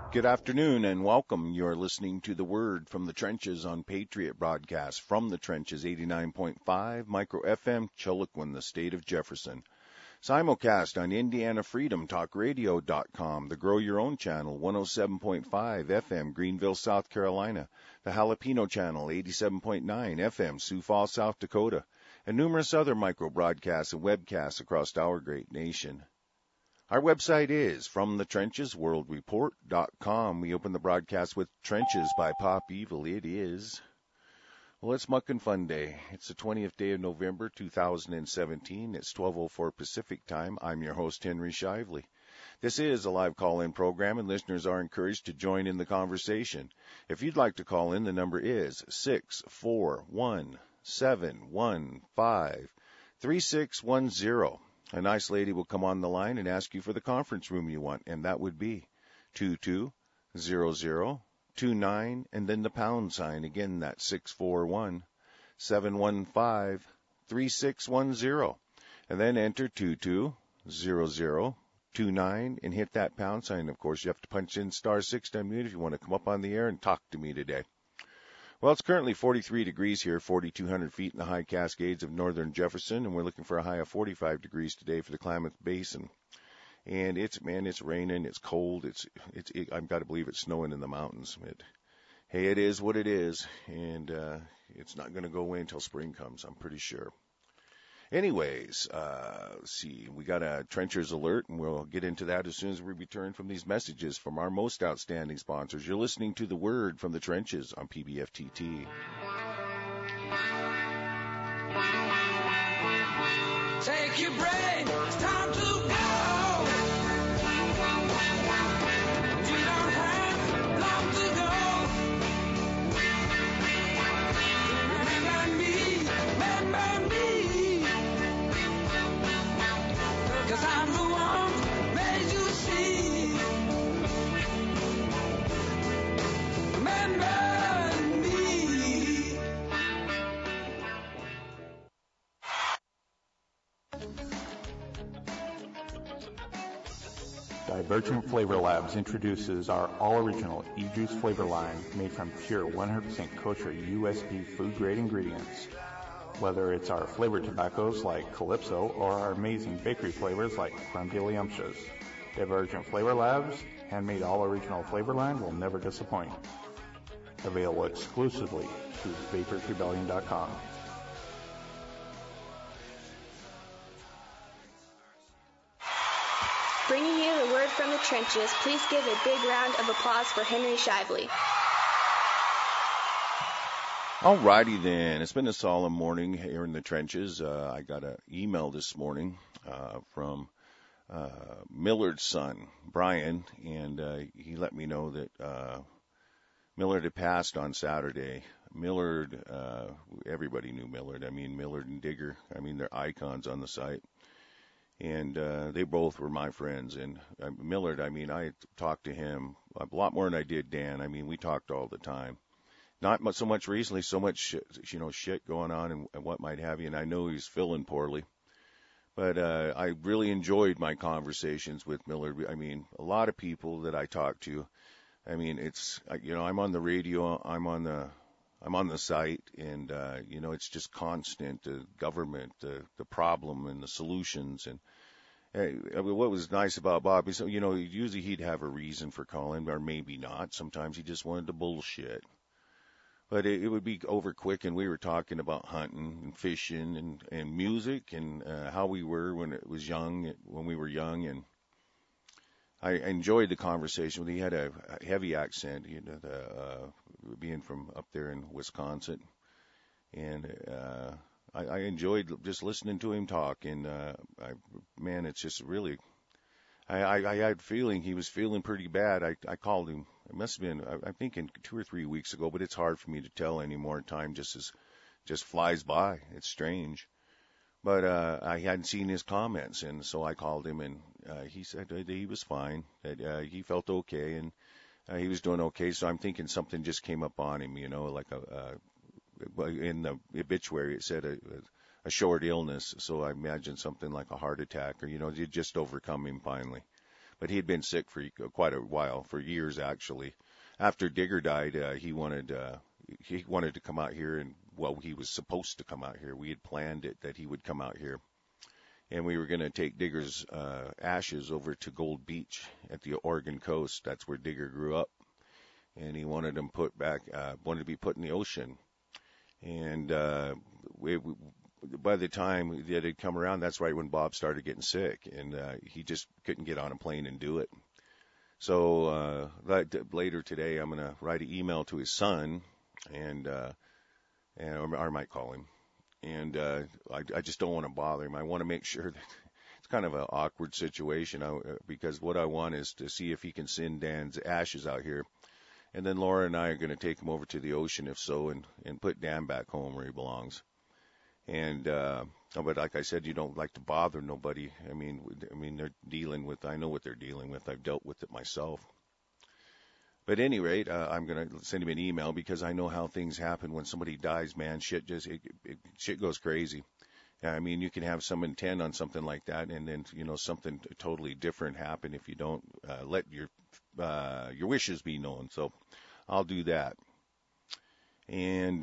Good afternoon and welcome. You're listening to The Word from the Trenches on Patriot Broadcast from the Trenches 89.5 Micro FM, Chiloquin, the state of Jefferson. Simulcast on IndianaFreedomTalkRadio.com, the Grow Your Own channel 107.5 FM, Greenville, South Carolina, the Jalapeno channel 87.9 FM, Sioux Falls, South Dakota, and numerous other micro broadcasts and webcasts across our great nation. Our website is FromTheTrenchesWorldReport.com. We open the broadcast with Trenches by Pop Evil. It is, well, it's Muck and Fun Day. It's the 20th day of November, 2017. It's 12:04 Pacific time. I'm your host, Henry Shively. This is a live call-in program, and listeners are encouraged to join in the conversation. If you'd like to call in, the number is 641-715-3610. A nice lady will come on the line and ask you for the conference room you want, and that would be 220029, and then the pound sign. Again, that's 641-715-3610. And then enter 220029 and hit that pound sign. Of course, you have to punch in *6 to unmute if you want to come up on the air and talk to me today. Well, it's currently 43 degrees here, 4,200 feet in the high Cascades of northern Jefferson, and we're looking for a high of 45 degrees today for the Klamath Basin. And it's raining, it's cold, I've got to believe it's snowing in the mountains. Hey, it is what it is, and it's not going to go away until spring comes, I'm pretty sure. Anyways, let's see, we got a Trenchers alert, and we'll get into that as soon as we return from these messages from our most outstanding sponsors. You're listening to The Word from the Trenches on PBFTT. Take your break, it's time to go. You don't have long to go. Remember me, 'cause I'm the one who made you see. Remember me. Divergent Flavor Labs introduces our all-original e-juice flavor line made from pure 100% kosher USP food-grade ingredients. Whether it's our flavored tobaccos like Calypso or our amazing bakery flavors like Creme de Liumptious, Divergent Flavor Labs' handmade all-original flavor line will never disappoint. Available exclusively through VaporsRebellion.com. Bringing you the word from the trenches, please give a big round of applause for Henry Shively. Alrighty then, it's been a solemn morning here in the trenches. I got an email this morning from Millard's son, Brian, and he let me know that Millard had passed on Saturday. Millard, everybody knew Millard. I mean, Millard and Digger, they're icons on the site. And they both were my friends. And Millard, I talked to him a lot more than I did Dan. We talked all the time. Not so much recently, so much shit going on and what might have you. And I know he's feeling poorly. But I really enjoyed my conversations with Millard. A lot of people that I talk to, it's, I'm on the radio, I'm on the site, and, it's just constant, the government, the problem and the solutions. And what was nice about Bob is, usually he'd have a reason for calling, or maybe not. Sometimes he just wanted to bullshit. But it would be over quick, and we were talking about hunting and fishing and music and how we were when we were young. And I enjoyed the conversation. He had a heavy accent, being from up there in Wisconsin. And I enjoyed just listening to him talk. And, it's just really, I had a feeling he was feeling pretty bad. I called him. It must have been, I'm thinking 2 or 3 weeks ago, but it's hard for me to tell anymore. Time just flies by. It's strange. But I hadn't seen his comments, and so I called him, and he said that he was fine, that he felt okay, and he was doing okay. So I'm thinking something just came up on him, like in the obituary it said a short illness. So I imagine something like a heart attack, or, you just overcome him finally. but he had been sick for quite a while, for years actually. After Digger died, he wanted to come out here, and well, he was supposed to come out here. We had planned it that he would come out here, and we were going to take Digger's ashes over to Gold Beach at the Oregon coast. That's where Digger grew up, and he wanted them wanted to be put in the ocean. And by the time that had come around, that's right when Bob started getting sick, and he just couldn't get on a plane and do it. So later today, I'm going to write an email to his son, or I might call him. And I just don't want to bother him. I want to make sure that it's kind of an awkward situation because what I want is to see if he can send Dan's ashes out here. And then Laura and I are going to take him over to the ocean, if so, and put Dan back home where he belongs. And but like I said, you don't like to bother nobody. I mean, they're dealing with. I know what they're dealing with. I've dealt with it myself. But at any rate, I'm going to send him an email because I know how things happen when somebody dies, man. Shit goes crazy. I mean, you can have some intent on something like that, and then, something totally different happen if you don't let your wishes be known. So I'll do that. And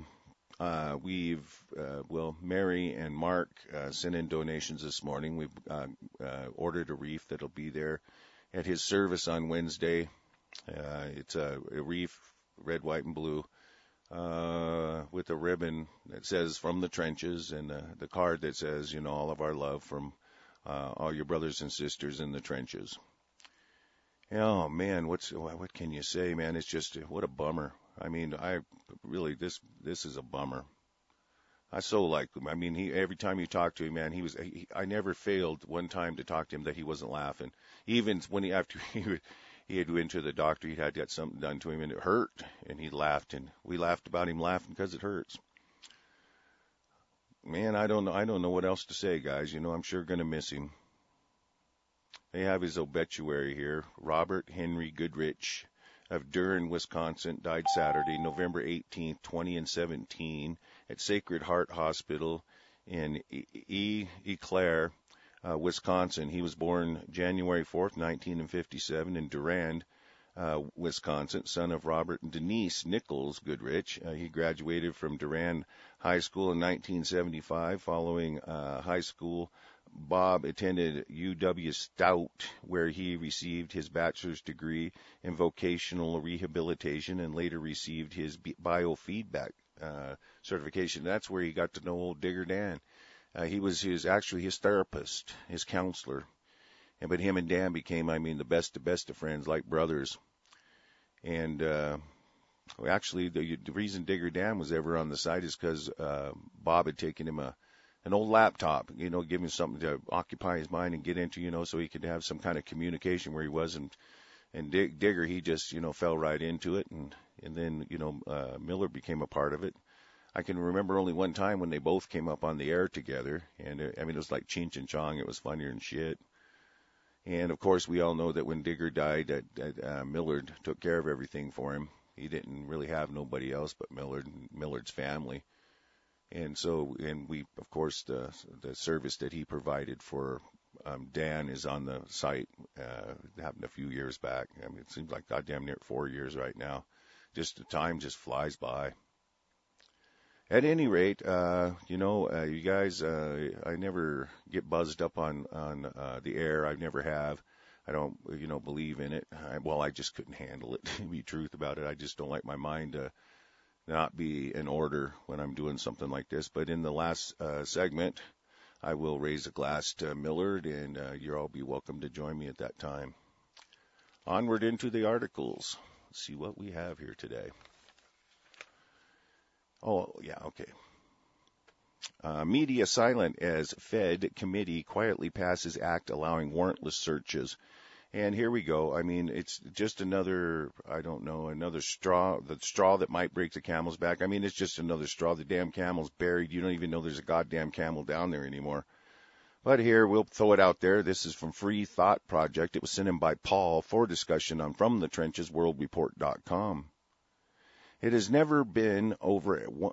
Mary and Mark sent in donations this morning. We've ordered a wreath that'll be there at his service on Wednesday. It's a wreath, red, white, and blue, with a ribbon that says "From the Trenches" and the card that says, all of our love from all your brothers and sisters in the trenches. Oh man, what can you say, man? It's just what a bummer. I mean, this is a bummer. I so like him. I mean, every time you talk to him, man, I never failed one time to talk to him that he wasn't laughing. Even when he had went to the doctor, he had got something done to him and it hurt, and he laughed, and we laughed about him laughing because it hurts. Man, I don't know what else to say, guys. I'm sure gonna miss him. They have his obituary here. Robert Henry Goodrich of Durham, Wisconsin, died Saturday, November 18th, 2017, at Sacred Heart Hospital in Eau Claire, Wisconsin. He was born January 4th, 1957 in Durand, Wisconsin, son of Robert and Denise Nichols Goodrich. He graduated from Durand High School in 1975. Following high school, Bob attended UW Stout, where he received his bachelor's degree in vocational rehabilitation and later received his biofeedback certification. That's where he got to know old Digger Dan. He was his therapist, his counselor. But him and Dan became, the best of friends, like brothers. And actually, the reason Digger Dan was ever on the site is because Bob had taken him an old laptop, give him something to occupy his mind and get into, so he could have some kind of communication where he was. And Digger, he just, fell right into it. And then, Millard became a part of it. I can remember only one time when they both came up on the air together. And, it was like Cheech and Chong. It was funnier than shit. And, of course, we all know that when Digger died, that Millard took care of everything for him. He didn't really have nobody else but Millard and Millard's family. And we, of course, the service that he provided for Dan is on the site. It happened a few years back. It seems like goddamn near 4 years right now. Just the time just flies by. At any rate, you guys, I never get buzzed up on the air. I never have. I don't, believe in it. I just couldn't handle it, to be truth about it. I just don't like my mind to not be in order when I'm doing something like this. But in the last segment, I will raise a glass to Millard, and you'll all be welcome to join me at that time. Onward into the articles. Let's see what we have here today. Oh, yeah, okay. Media silent as Fed committee quietly passes act allowing warrantless searches. And here we go. It's just another straw, the straw that might break the camel's back. It's just another straw. The damn camel's buried. You don't even know there's a goddamn camel down there anymore. But here, we'll throw it out there. This is from Free Thought Project. It was sent in by Paul for discussion on FromTheTrenchesWorldReport.com. It has never been over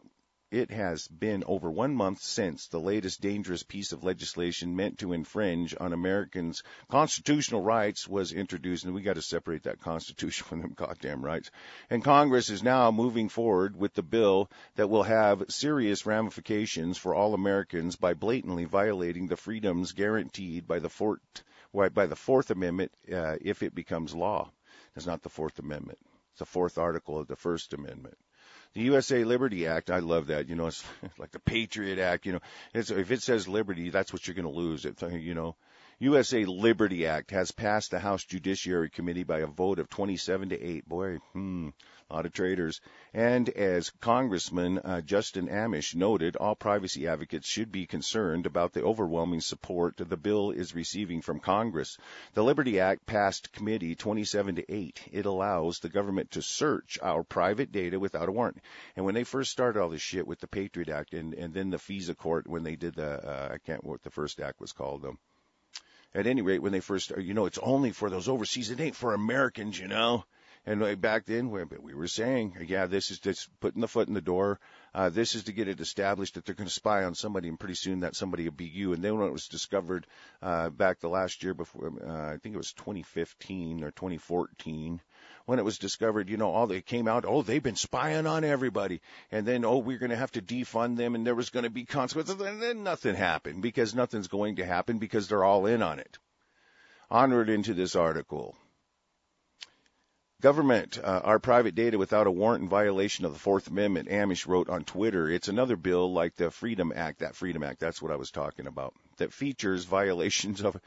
it has been over 1 month since the latest dangerous piece of legislation meant to infringe on Americans' constitutional rights was introduced, and we got to separate that Constitution from them goddamn rights. And Congress is now moving forward with the bill that will have serious ramifications for all Americans by blatantly violating the freedoms guaranteed by the Fourth Amendment if it becomes law. It's not the Fourth Amendment. It's the fourth article of the First Amendment. The USA Liberty Act, I love that. It's like the Patriot Act. If it says liberty, that's what you're going to lose. USA Liberty Act has passed the House Judiciary Committee by a vote of 27-8. Boy, a lot of traitors. And as Congressman Justin Amish noted, all privacy advocates should be concerned about the overwhelming support the bill is receiving from Congress. The Liberty Act passed committee 27-8. It allows the government to search our private data without a warrant. And when they first started all this shit with the Patriot Act and then the FISA court, when they did I can't remember what the first act was called, at any rate, when they first, it's only for those overseas. It ain't for Americans, And back then, we were saying, this is just putting the foot in the door. This is to get it established that they're going to spy on somebody, and pretty soon that somebody will be you. And then when it was discovered back the last year before, I think it was 2015 or 2014, when it was discovered, all they came out, they've been spying on everybody. And then, we're going to have to defund them, and there was going to be consequences. And then nothing happened, because nothing's going to happen, because they're all in on it. Onward into this article. Government, our private data without a warrant in violation of the Fourth Amendment, Amish wrote on Twitter. It's another bill like the Freedom Act, that's what I was talking about, that features violations of,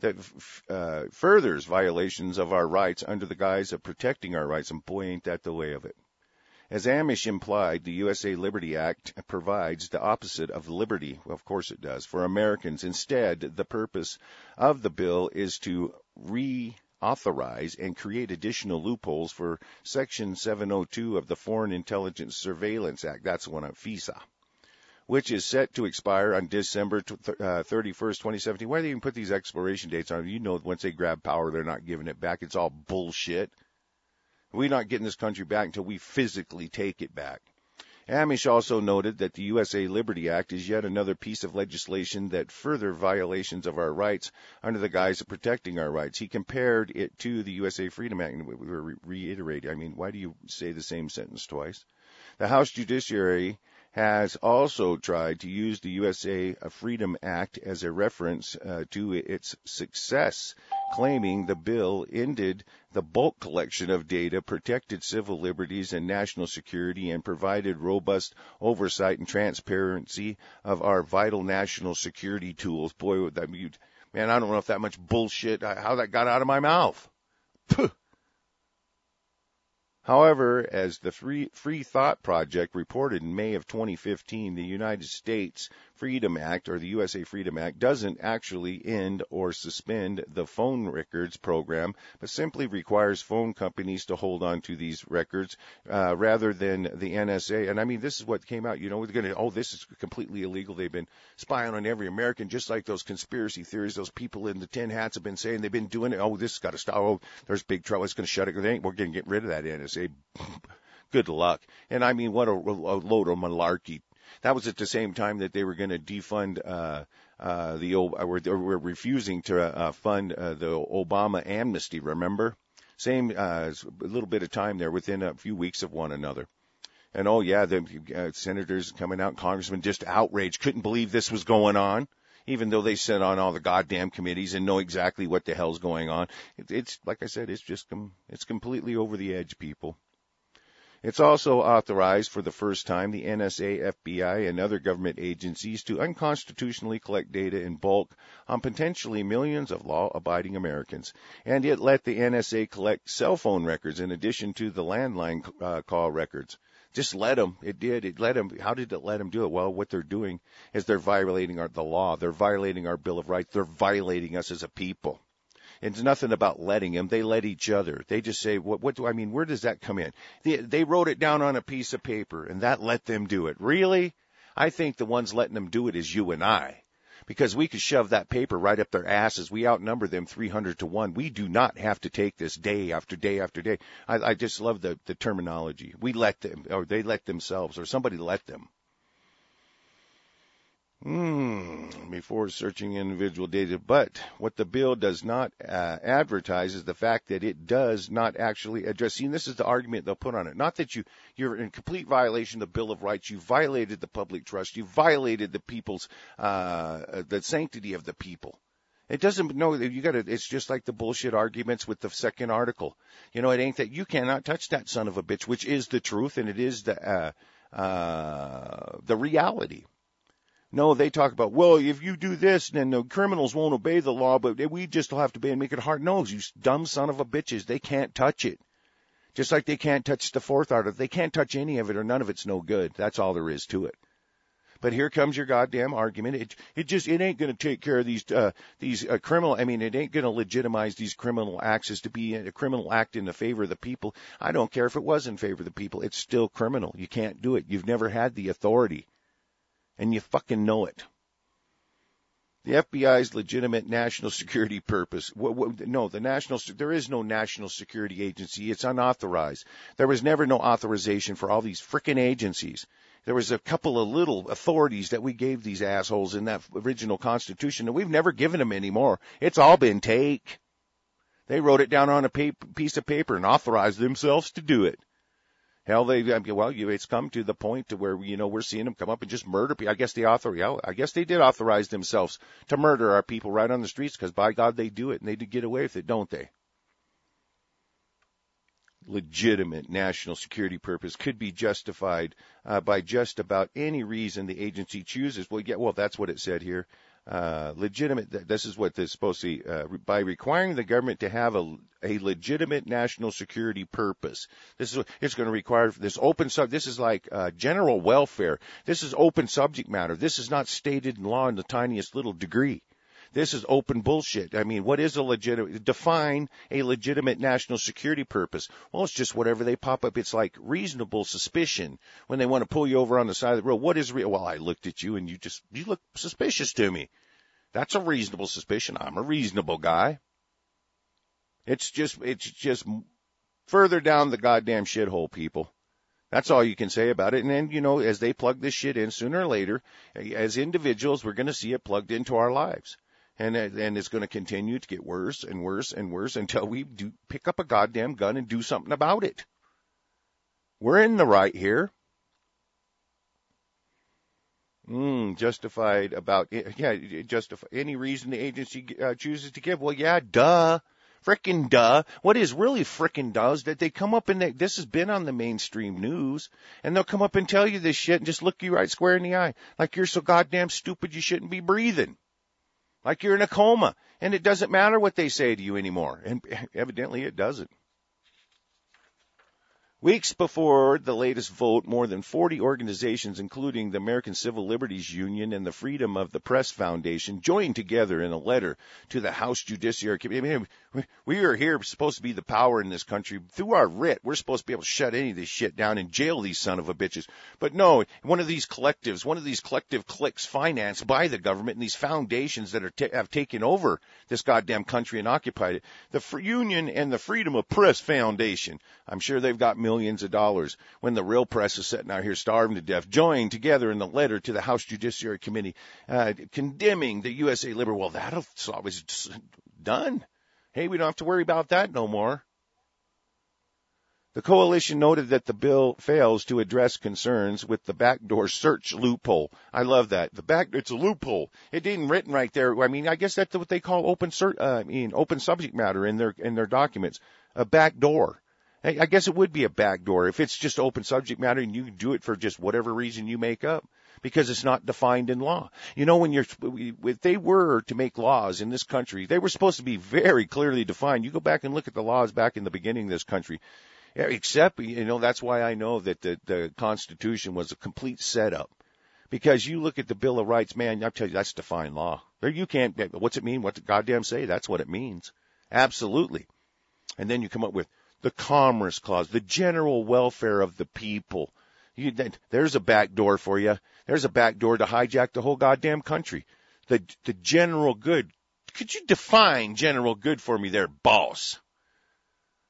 furthers violations of our rights under the guise of protecting our rights, and boy, ain't that the way of it. As Amish implied, the USA Liberty Act provides the opposite of liberty. Well, of course it does, for Americans. Instead, the purpose of the bill is to authorize and create additional loopholes for Section 702 of the Foreign Intelligence Surveillance Act. That's one of FISA, which is set to expire on December 31st, 2017. Why do they even put these expiration dates on? Once they grab power, they're not giving it back. It's all bullshit. We're not getting this country back until we physically take it back. Amish also noted that the USA Liberty Act is yet another piece of legislation that further violations of our rights under the guise of protecting our rights. He compared it to the USA Freedom Act, and we were reiterating. Why do you say the same sentence twice? The House Judiciary has also tried to use the USA Freedom Act as a reference to its success, claiming the bill ended the bulk collection of data, protected civil liberties and national security, and provided robust oversight and transparency of our vital national security tools. Boy, I don't know if that much bullshit, how that got out of my mouth. Puh. However, as the Free Thought Project reported in May of 2015, the United States Freedom Act, or the USA Freedom Act, doesn't actually end or suspend the phone records program, but simply requires phone companies to hold on to these records rather than the NSA. And this is what came out. This is completely illegal. They've been spying on every American, just like those conspiracy theories. Those people in the tin hats have been saying they've been doing it. This has got to stop. There's big trouble. It's going to shut it. We're going to get rid of that NSA. Good luck. And what a load of malarkey. That was at the same time that they were going to defund we're refusing to fund the Obama amnesty, remember? Same a little bit of time there, within a few weeks of one another. And the senators coming out, congressmen just outraged, couldn't believe this was going on, even though they sit on all the goddamn committees and know exactly what the hell's going on. It's like I said, it's completely over the edge, people. It's also authorized for the first time the NSA, FBI, and other government agencies to unconstitutionally collect data in bulk on potentially millions of law-abiding Americans. And it let the NSA collect cell phone records in addition to the landline call records. Just let them. It did. It let them. How did it let them do it? Well, what they're doing is they're violating the law. They're violating our Bill of Rights. They're violating us as a people. It's nothing about letting them. They let each other. They just say, what do I mean? Where does that come in? They wrote it down on a piece of paper, and that let them do it. Really? I think the ones letting them do it is you and I, because we could shove that paper right up their asses. We outnumber them 300-1. We do not have to take this day after day after day. I just love the terminology. We let them, or they let themselves, or somebody let them. Before searching individual data. But what the bill does not advertise is the fact that it does not actually address. See, this is the argument they'll put on it. Not that you're in complete violation of the Bill of Rights. You violated the public trust. You violated the people's, the sanctity of the people. It doesn't know that it's just like the bullshit arguments with the second article. It ain't that you cannot touch that son of a bitch, which is the truth and it is the reality. No, they talk about, well, if you do this, then the criminals won't obey the law, but we just have to make it hard. No, you dumb son of a bitches. They can't touch it. Just like they can't touch the fourth article. They can't touch any of it or none of it's no good. That's all there is to it. But here comes your goddamn argument. It ain't going to take care of these criminal. I mean, it ain't going to legitimize these criminal acts as to be a criminal act in the favor of the people. I don't care if it was in favor of the people. It's still criminal. You can't do it. You've never had the authority. And you fucking know it. The FBI's legitimate national security purpose. No, there is no national security agency. It's unauthorized. There was never no authorization for all these frickin' agencies. There was a couple of little authorities that we gave these assholes in that original Constitution, and we've never given them any more. It's all been take. They wrote it down on a piece of paper and authorized themselves to do it. Hell, it's come to the point to where, we're seeing them come up and just murder people. I guess they did authorize themselves to murder our people right on the streets because, by God, they do it, and they do get away with it, don't they? Legitimate national security purpose could be justified by just about any reason the agency chooses. Well, that's what it said here. Legitimate, this is what this is supposed to be, by requiring the government to have a legitimate national security purpose. It's going to require this this is like general welfare. This is open subject matter. This is not stated in law in the tiniest little degree. This is open bullshit. I mean, what is define a legitimate national security purpose? Well, it's just whatever they pop up. It's like reasonable suspicion when they want to pull you over on the side of the road. What is well, I looked at you and you look suspicious to me. That's a reasonable suspicion. I'm a reasonable guy. It's just further down the goddamn shithole, people. That's all you can say about it. And then, as they plug this shit in sooner or later, as individuals, we're going to see it plugged into our lives. And it's going to continue to get worse and worse and worse until we do pick up a goddamn gun and do something about it. We're in the right here. Justified any reason the agency chooses to give. Well, yeah, duh. Frickin' duh. What is really frickin' duh is that they come up and this has been on the mainstream news, and they'll come up and tell you this shit and just look you right square in the eye. Like you're so goddamn stupid you shouldn't be breathing. Like you're in a coma, and it doesn't matter what they say to you anymore. And evidently it doesn't. Weeks before the latest vote, more than 40 organizations, including the American Civil Liberties Union and the Freedom of the Press Foundation, joined together in a letter to the House Judiciary Committee. I mean, we are here supposed to be the power in this country. Through our writ, we're supposed to be able to shut any of this shit down and jail these son of a bitches. But no, one of these collective cliques financed by the government and these foundations that have taken over this goddamn country and occupied it. The Union and the Freedom of Press Foundation, I'm sure they've got millions of dollars when the real press is sitting out here starving to death, joined together in a letter to the House Judiciary Committee condemning the USA Liberty. Well, that's always done. Hey, we don't have to worry about that no more. The coalition noted that the bill fails to address concerns with the backdoor search loophole. I love that. It's a loophole. It ain't written right there. I mean, I guess that's what they call open subject matter in their documents. A backdoor. I guess it would be a backdoor if it's just open subject matter and you can do it for just whatever reason you make up because it's not defined in law. If they were to make laws in this country, they were supposed to be very clearly defined. You go back and look at the laws back in the beginning of this country. Except, that's why I know that the Constitution was a complete setup. Because you look at the Bill of Rights, man, I'll tell you, that's defined law. You can't, what's it mean? What the goddamn say? That's what it means. Absolutely. And then you come up with the Commerce Clause, the general welfare of the people. There's a back door for you. There's a back door to hijack the whole goddamn country. The general good. Could you define general good for me there, boss?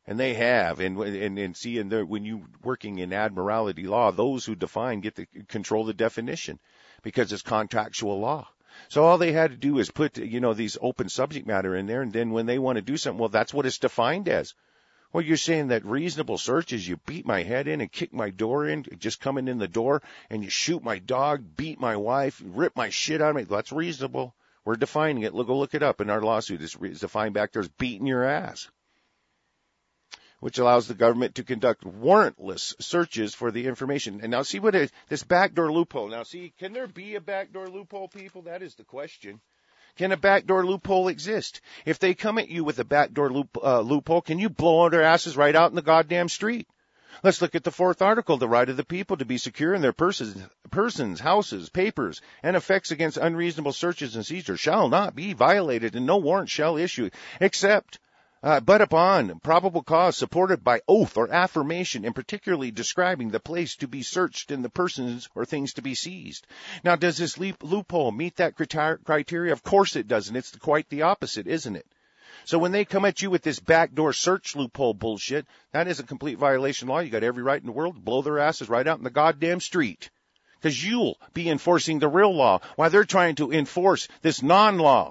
And they have, and see, when you working in admiralty law, those who define get to control the definition because it's contractual law. So all they had to do is put, these open subject matter in there, and then when they want to do something, well, that's what it's defined as. Well, you're saying that reasonable search is you beat my head in and kick my door in, just coming in the door, and you shoot my dog, beat my wife, rip my shit out of me. That's reasonable. We're defining it. Go look it up in our lawsuit. It's defined back there as beating your ass, which allows the government to conduct warrantless searches for the information. And now see what this backdoor loophole. Now see, can there be a backdoor loophole, people? That is the question. Can a backdoor loophole exist? If they come at you with a backdoor loophole, can you blow their asses right out in the goddamn street? Let's look at the fourth article, the right of the people to be secure in their persons, houses, papers, and effects against unreasonable searches and seizures shall not be violated, and no warrant shall issue, except but upon probable cause supported by oath or affirmation, and particularly describing the place to be searched and the persons or things to be seized. Now, does this loophole meet that criteria? Of course it doesn't. It's quite the opposite, isn't it? So when they come at you with this backdoor search loophole bullshit, that is a complete violation of law. You got every right in the world to blow their asses right out in the goddamn street, because you'll be enforcing the real law while they're trying to enforce this non-law.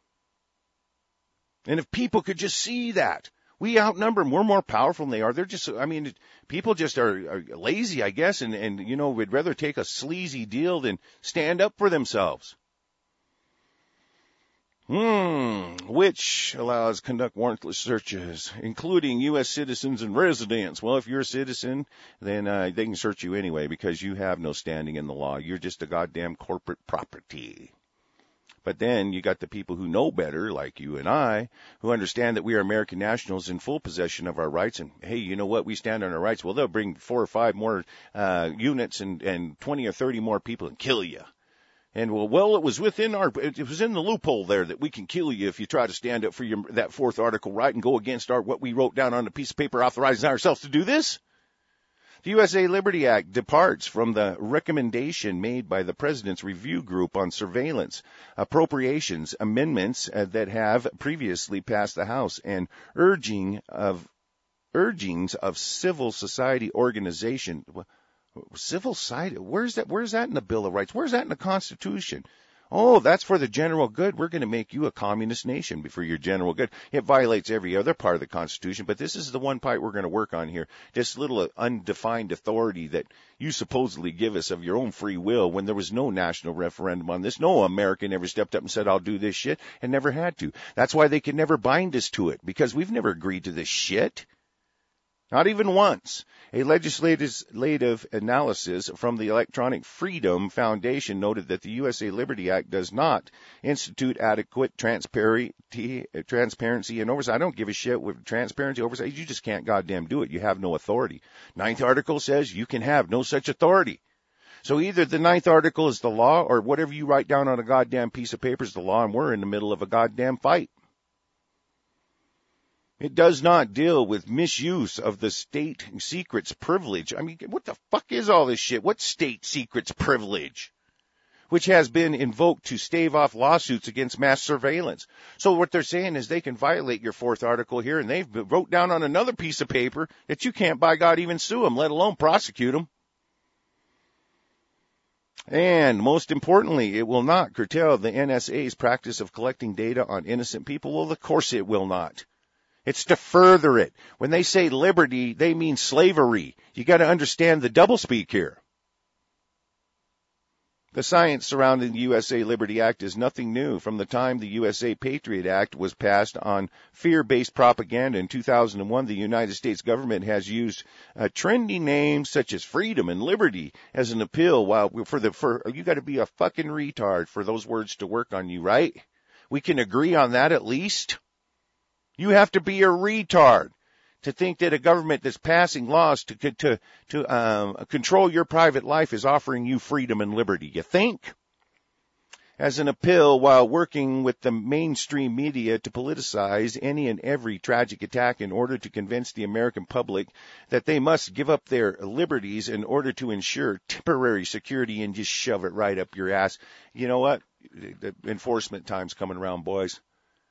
And if people could just see that, we outnumber them. We're more powerful than they are. They're just, people just are lazy, I guess, and would rather take a sleazy deal than stand up for themselves. Which allows conduct warrantless searches, including U.S. citizens and residents. Well, if you're a citizen, then they can search you anyway because you have no standing in the law. You're just a goddamn corporate property. But then you got the people who know better, like you and I, who understand that we are American nationals in full possession of our rights. And, hey, you know what? We stand on our rights. Well, they'll bring 4 or 5 more units and 20 or 30 more people and kill you. And, well, it was it was in the loophole there that we can kill you if you try to stand up for that fourth article right and go against what we wrote down on a piece of paper authorizing ourselves to do this. The USA Liberty Act departs from the recommendation made by the President's Review Group on Surveillance Appropriations Amendments that have previously passed the House and urgings of civil society organization. Civil society, where's that in the Bill of Rights? Where's that in the Constitution? Oh, that's for the general good. We're going to make you a communist nation for your general good. It violates every other part of the Constitution, but this is the one part we're going to work on here. This little undefined authority that you supposedly give us of your own free will when there was no national referendum on this. No American ever stepped up and said, I'll do this shit, and never had to. That's why they could never bind us to it, because we've never agreed to this shit. Not even once. A legislative analysis from the Electronic Freedom Foundation noted that the USA Liberty Act does not institute adequate transparency and oversight. I don't give a shit with transparency, oversight. You just can't goddamn do it. You have no authority. 9th article says you can have no such authority. So either the 9th article is the law, or whatever you write down on a goddamn piece of paper is the law, and we're in the middle of a goddamn fight. It does not deal with misuse of the state secrets privilege. I mean, what the fuck is all this shit? What state secrets privilege? Which has been invoked to stave off lawsuits against mass surveillance. So what they're saying is they can violate your 4th article here, and they've wrote down on another piece of paper that you can't, by God, even sue them, let alone prosecute them. And most importantly, it will not curtail the NSA's practice of collecting data on innocent people. Well, of course it will not. It's to further it. When they say liberty, they mean slavery. You got to understand the doublespeak here. The science surrounding the USA Liberty Act is nothing new. From the time the USA Patriot Act was passed on fear-based propaganda in 2001, the United States government has used trendy names such as freedom and liberty as an appeal. While you got to be a fucking retard for those words to work on you, right? We can agree on that at least. You have to be a retard to think that a government that's passing laws to control your private life is offering you freedom and liberty. You think? As an appeal while working with the mainstream media to politicize any and every tragic attack in order to convince the American public that they must give up their liberties in order to ensure temporary security and just shove it right up your ass. You know what? The enforcement time's coming around, boys.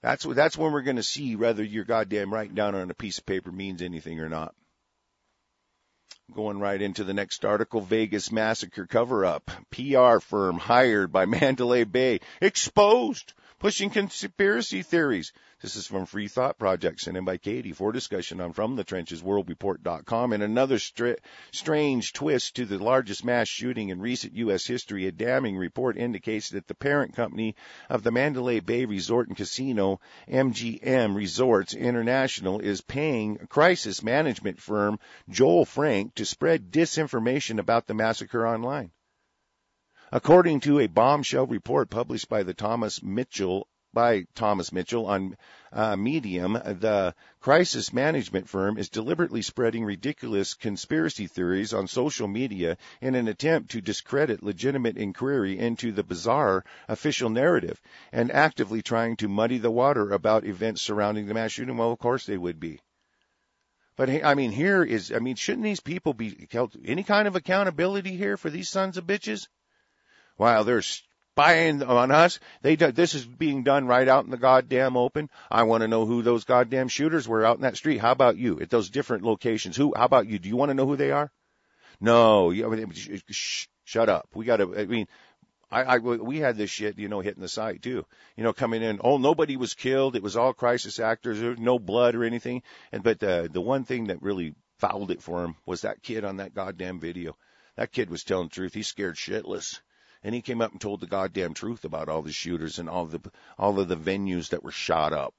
That's when we're going to see whether your goddamn writing down on a piece of paper means anything or not. Going right into the next article, Vegas massacre cover-up. PR firm hired by Mandalay Bay exposed, pushing conspiracy theories. This is from Free Thought Project, sent in by Katie for discussion on FromTheTrenchesWorldReport.com. And another strange twist to the largest mass shooting in recent U.S. history. A damning report indicates that the parent company of the Mandalay Bay Resort and Casino, MGM Resorts International, is paying crisis management firm Joel Frank to spread disinformation about the massacre online. According to a bombshell report published by Thomas Mitchell on Medium, the crisis management firm is deliberately spreading ridiculous conspiracy theories on social media in an attempt to discredit legitimate inquiry into the bizarre official narrative and actively trying to muddy the water about events surrounding the mass shooting. Well, of course they would be. But shouldn't these people be held any kind of accountability here for these sons of bitches? While they're spying on us, this is being done right out in the goddamn open. I want to know who those goddamn shooters were out in that street. How about you? At those different locations. How about you? Do you want to know who they are? No. Shut up. We had this shit, hitting the site too. Coming in, nobody was killed. It was all crisis actors. There was no blood or anything. But the one thing that really fouled it for him was that kid on that goddamn video. That kid was telling the truth. He's scared shitless. And he came up and told the goddamn truth about all the shooters and all of the venues that were shot up.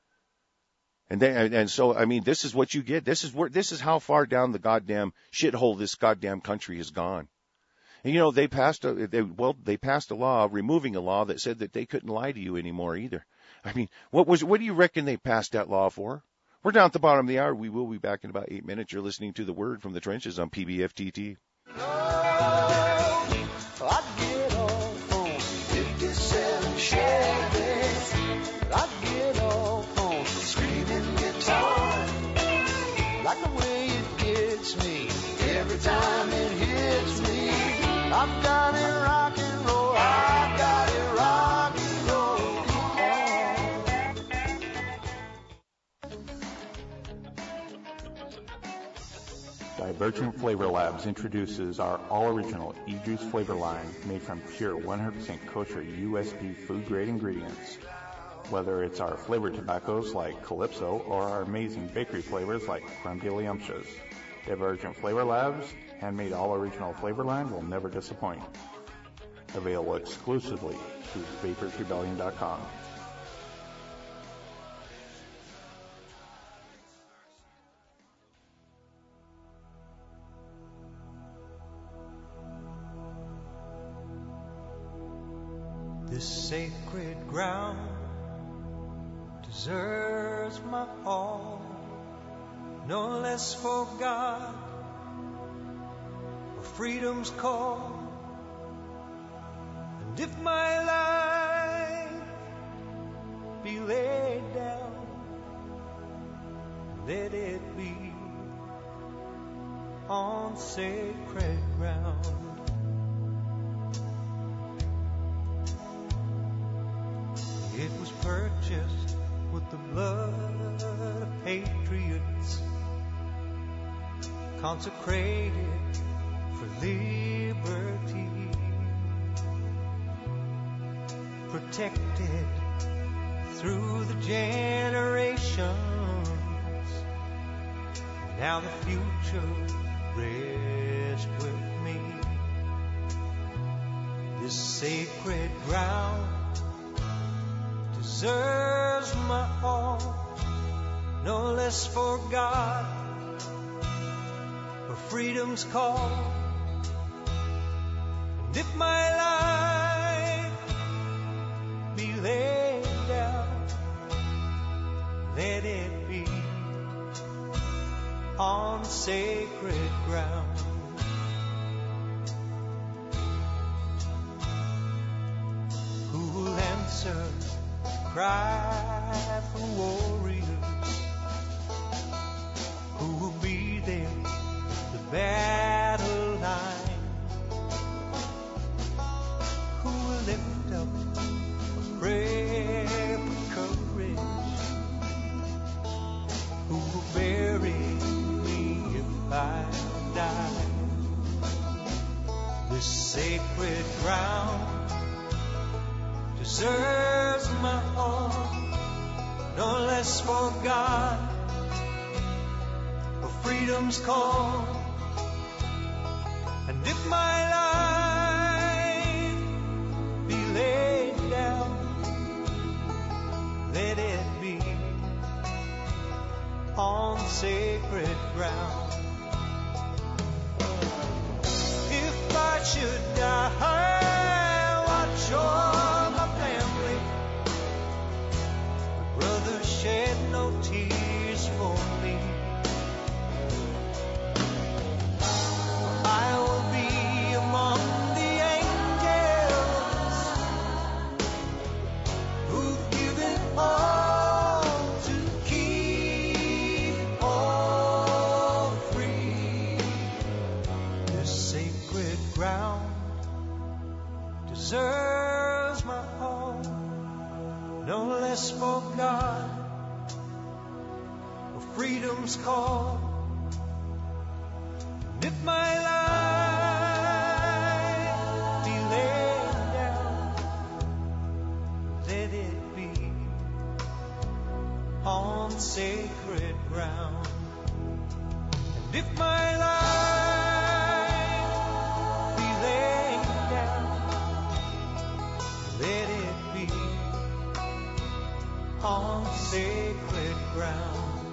And so this is what you get. This is how far down the goddamn shithole this goddamn country has gone. And they passed a law, removing a law that said that they couldn't lie to you anymore either. What do you reckon they passed that law for? We're down at the bottom of the hour. We will be back in about 8 minutes. You're listening to The Word from the Trenches on PBFTT. I get off on 57 Chevys. I get off on screaming guitar. Like the way it gets me every time it hits me. I've got it rock and roll. I've got it rock and roll. Divergent Flavor Labs introduces our all-original e-juice flavor line made from pure 100% kosher USP food-grade ingredients. Whether it's our flavored tobaccos like Calypso or our amazing bakery flavors like Creme de Liumptious, Divergent Flavor Labs' handmade all-original flavor line will never disappoint. Available exclusively through VaporsRebellion.com. This sacred ground deserves my all, no less for God, for freedom's call. And if my life be laid down, let it be on sacred ground. It was purchased with the blood of patriots, consecrated for liberty, protected through the generations. Now the future rests with me. This sacred ground deserves my all, no less for God, for freedom's call. And if my life be laid down, let it be on sacred ground. Who will answer cry from warriors? Who will be there at the battle line? Who will lift up a prayer for courage sacred ground deserves my all, no less for God, for freedom's call. And if my life be laid down, let it be on sacred ground. If I should die, watch o'er my family. My brother shed no tears for me. I will be among the angels who've given all to keep all free. This sacred ground deserves my all, no less for God, for freedom's call. And if my life be laid down, let it be on sacred ground. And if my life be laid down, let it be on sacred ground.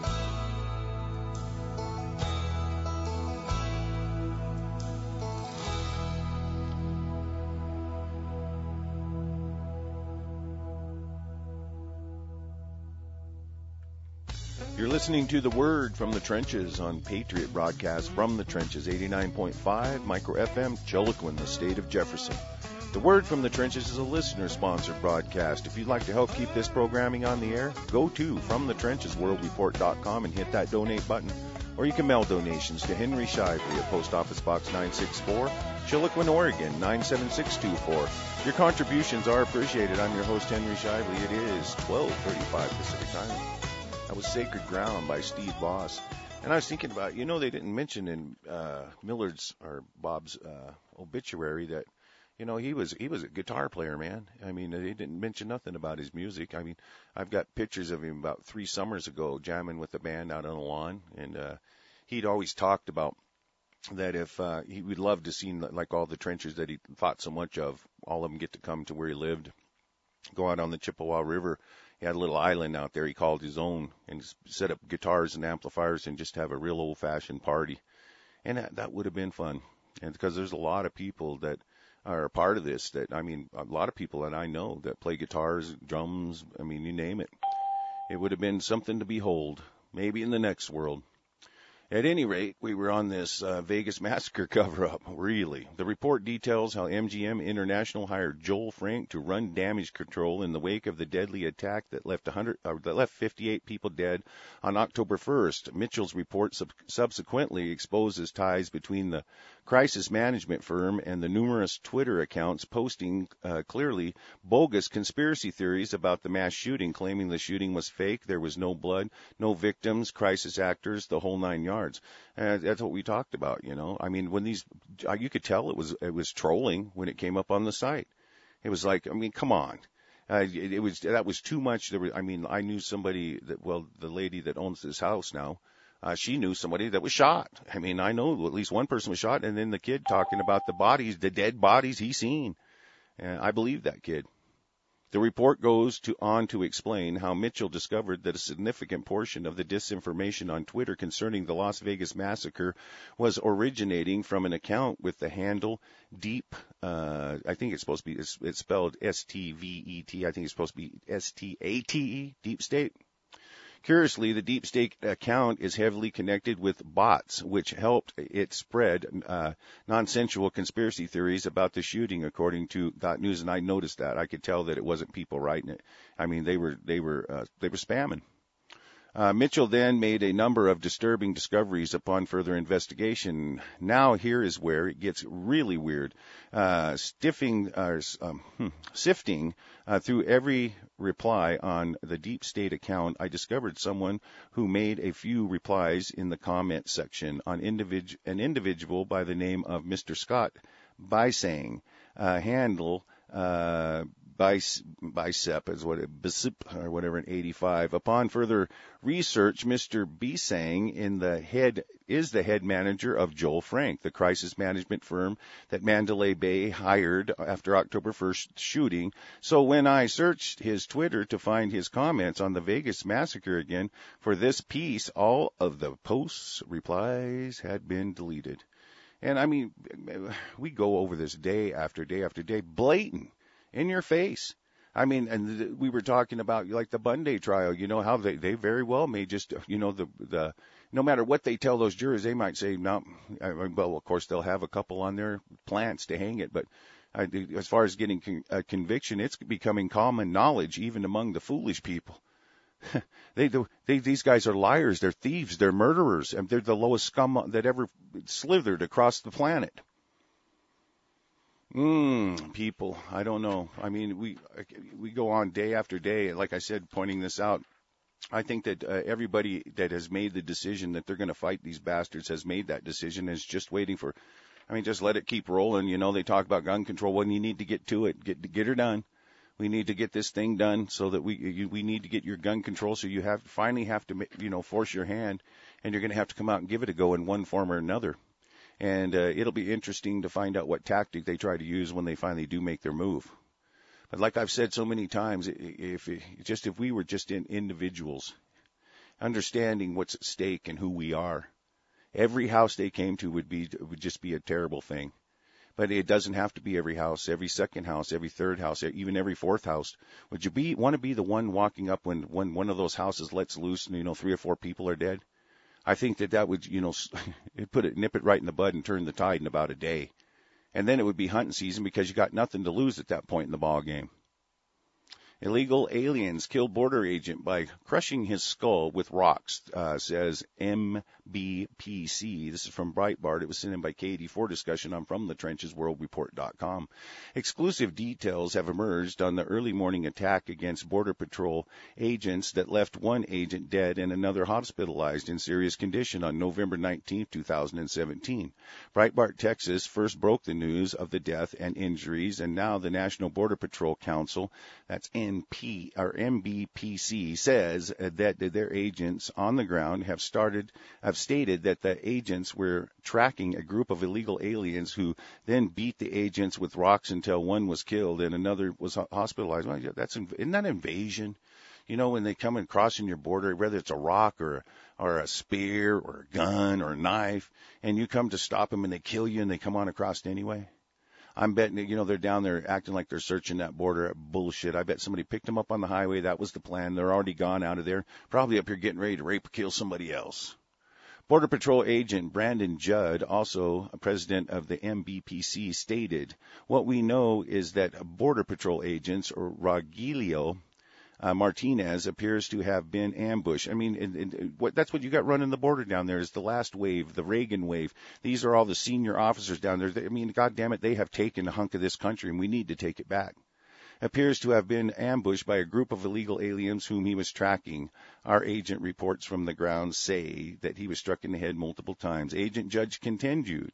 You're listening to The Word from the Trenches on Patriot Broadcast from the Trenches, 89.5 Micro FM, Chiloquin, the state of Jefferson. The Word from the Trenches is a listener-sponsored broadcast. If you'd like to help keep this programming on the air, go to FromTheTrenchesWorldReport.com and hit that donate button. Or you can mail donations to Henry Shively at Post Office Box 964, Chiloquin, Oregon 97624. Your contributions are appreciated. I'm your host, Henry Shively. It is 12:35 Pacific Time. That was Sacred Ground by Steve Voss. And I was thinking about, they didn't mention in Millard's or Bob's obituary that, he was a guitar player, man. I mean, they didn't mention nothing about his music. I mean, I've got pictures of him about 3 summers ago jamming with the band out on the lawn. And he'd always talked about that if he would love to see, like all the trenches that he thought so much of, all of them get to come to where he lived, go out on the Chippewa River. He had a little island out there he called his own, and set up guitars and amplifiers and just have a real old-fashioned party. And that would have been fun. And because there's a lot of people that are a part of this, a lot of people that I know that play guitars, drums, you name it. It would have been something to behold, maybe in the next world. At any rate, we were on this Vegas massacre cover-up, really. The report details how MGM International hired Joel Frank to run damage control in the wake of the deadly attack that left 58 people dead on October 1st. Mitchell's report subsequently exposes ties between the crisis management firm and the numerous Twitter accounts posting clearly bogus conspiracy theories about the mass shooting, claiming the shooting was fake, there was no blood, no victims, crisis actors, the whole 9 yards. That's what we talked about, when these, you could tell it was trolling when it came up on the site. It was like, come on. That was too much. I knew somebody the lady that owns this house now, she knew somebody that was shot. I know at least one person was shot, and then the kid talking about the dead bodies he seen. And I believe that kid. The report goes on to explain how Mitchell discovered that a significant portion of the disinformation on Twitter concerning the Las Vegas massacre was originating from an account with the handle Deep, I think it's supposed to be, it's spelled S-T-V-E-T, I think it's supposed to be S-T-A-T-E, Deep State. Curiously, the Deep State account is heavily connected with bots, which helped it spread nonsensical conspiracy theories about the shooting, according to Got News. And I noticed that. I could tell that it wasn't people writing it. They were spamming. Mitchell then made a number of disturbing discoveries upon further investigation. Now here is where it gets really weird. Sifting through every reply on the Deep State account, I discovered someone who made a few replies in the comment section on an individual by the name of Mr. Scott Bisang, handle Bicep is what it, Bicep or whatever in 85. Upon further research, Mr. Bisang is the head manager of Joel Frank, the crisis management firm that Mandalay Bay hired after October 1st shooting. So when I searched his Twitter to find his comments on the Vegas massacre again for this piece, all of the post's replies had been deleted. And I mean, we go over this day after day after day, blatant. In your face. I mean, and we were talking about like the Bundy trial, how they very well may just, the no matter what they tell those jurors, they might say, no, well, of course they'll have a couple on their plants to hang it. But as far as getting a conviction, it's becoming common knowledge, even among the foolish people. These guys are liars. They're thieves. They're murderers. And they're the lowest scum that ever slithered across the planet. People, I don't know. I mean, we go on day after day. Like I said, pointing this out, I think that everybody that has made the decision that they're going to fight these bastards has made that decision, is just waiting for, just let it keep rolling. They talk about gun control. Well, you need to get to it. Get her done. We need to get this thing done so that we need to get your gun control. So you finally have to, force your hand, and you're going to have to come out and give it a go in one form or another. And it'll be interesting to find out what tactic they try to use when they finally do make their move. But like I've said so many times, if we were just individuals, understanding what's at stake and who we are, every house they came to would just be a terrible thing. But it doesn't have to be every house, every second house, every third house, even every fourth house. Would you want to be the one walking up when one of those houses lets loose and 3 or 4 people are dead? I think that would, nip it right in the bud and turn the tide in about a day. And then it would be hunting season because you got nothing to lose at that point in the ball game. Illegal aliens kill border agent by crushing his skull with rocks, says MBPC. This is from Breitbart. It was sent in by Katie for discussion on FromTheTrenchesWorldReport.com. Exclusive details have emerged on the early morning attack against Border Patrol agents that left one agent dead and another hospitalized in serious condition on November 19, 2017. Breitbart, Texas, first broke the news of the death and injuries, and now the National Border Patrol Council, that's MBPC, says that their agents on the ground have stated that the agents were tracking a group of illegal aliens who then beat the agents with rocks until one was killed and another was hospitalized. Well, isn't that invasion? When they come and crossing your border, whether it's a rock or a spear or a gun or a knife, and you come to stop them and they kill you and they come on across anyway. I'm betting, they're down there acting like they're searching that border. Bullshit. I bet somebody picked them up on the highway. That was the plan. They're already gone out of there. Probably up here getting ready to rape or kill somebody else. Border Patrol agent Brandon Judd, also president of the MBPC, stated, "What we know is that Border Patrol agents, or Rogelio Martinez, appears to have been ambushed." That's what you got running the border down there is the last wave, the Reagan wave. These are all the senior officers down there. God damn it, they have taken a hunk of this country, and we need to take it back. Appears to have been ambushed by a group of illegal aliens whom he was tracking. Our agent reports from the ground say that he was struck in the head multiple times. Judd continued.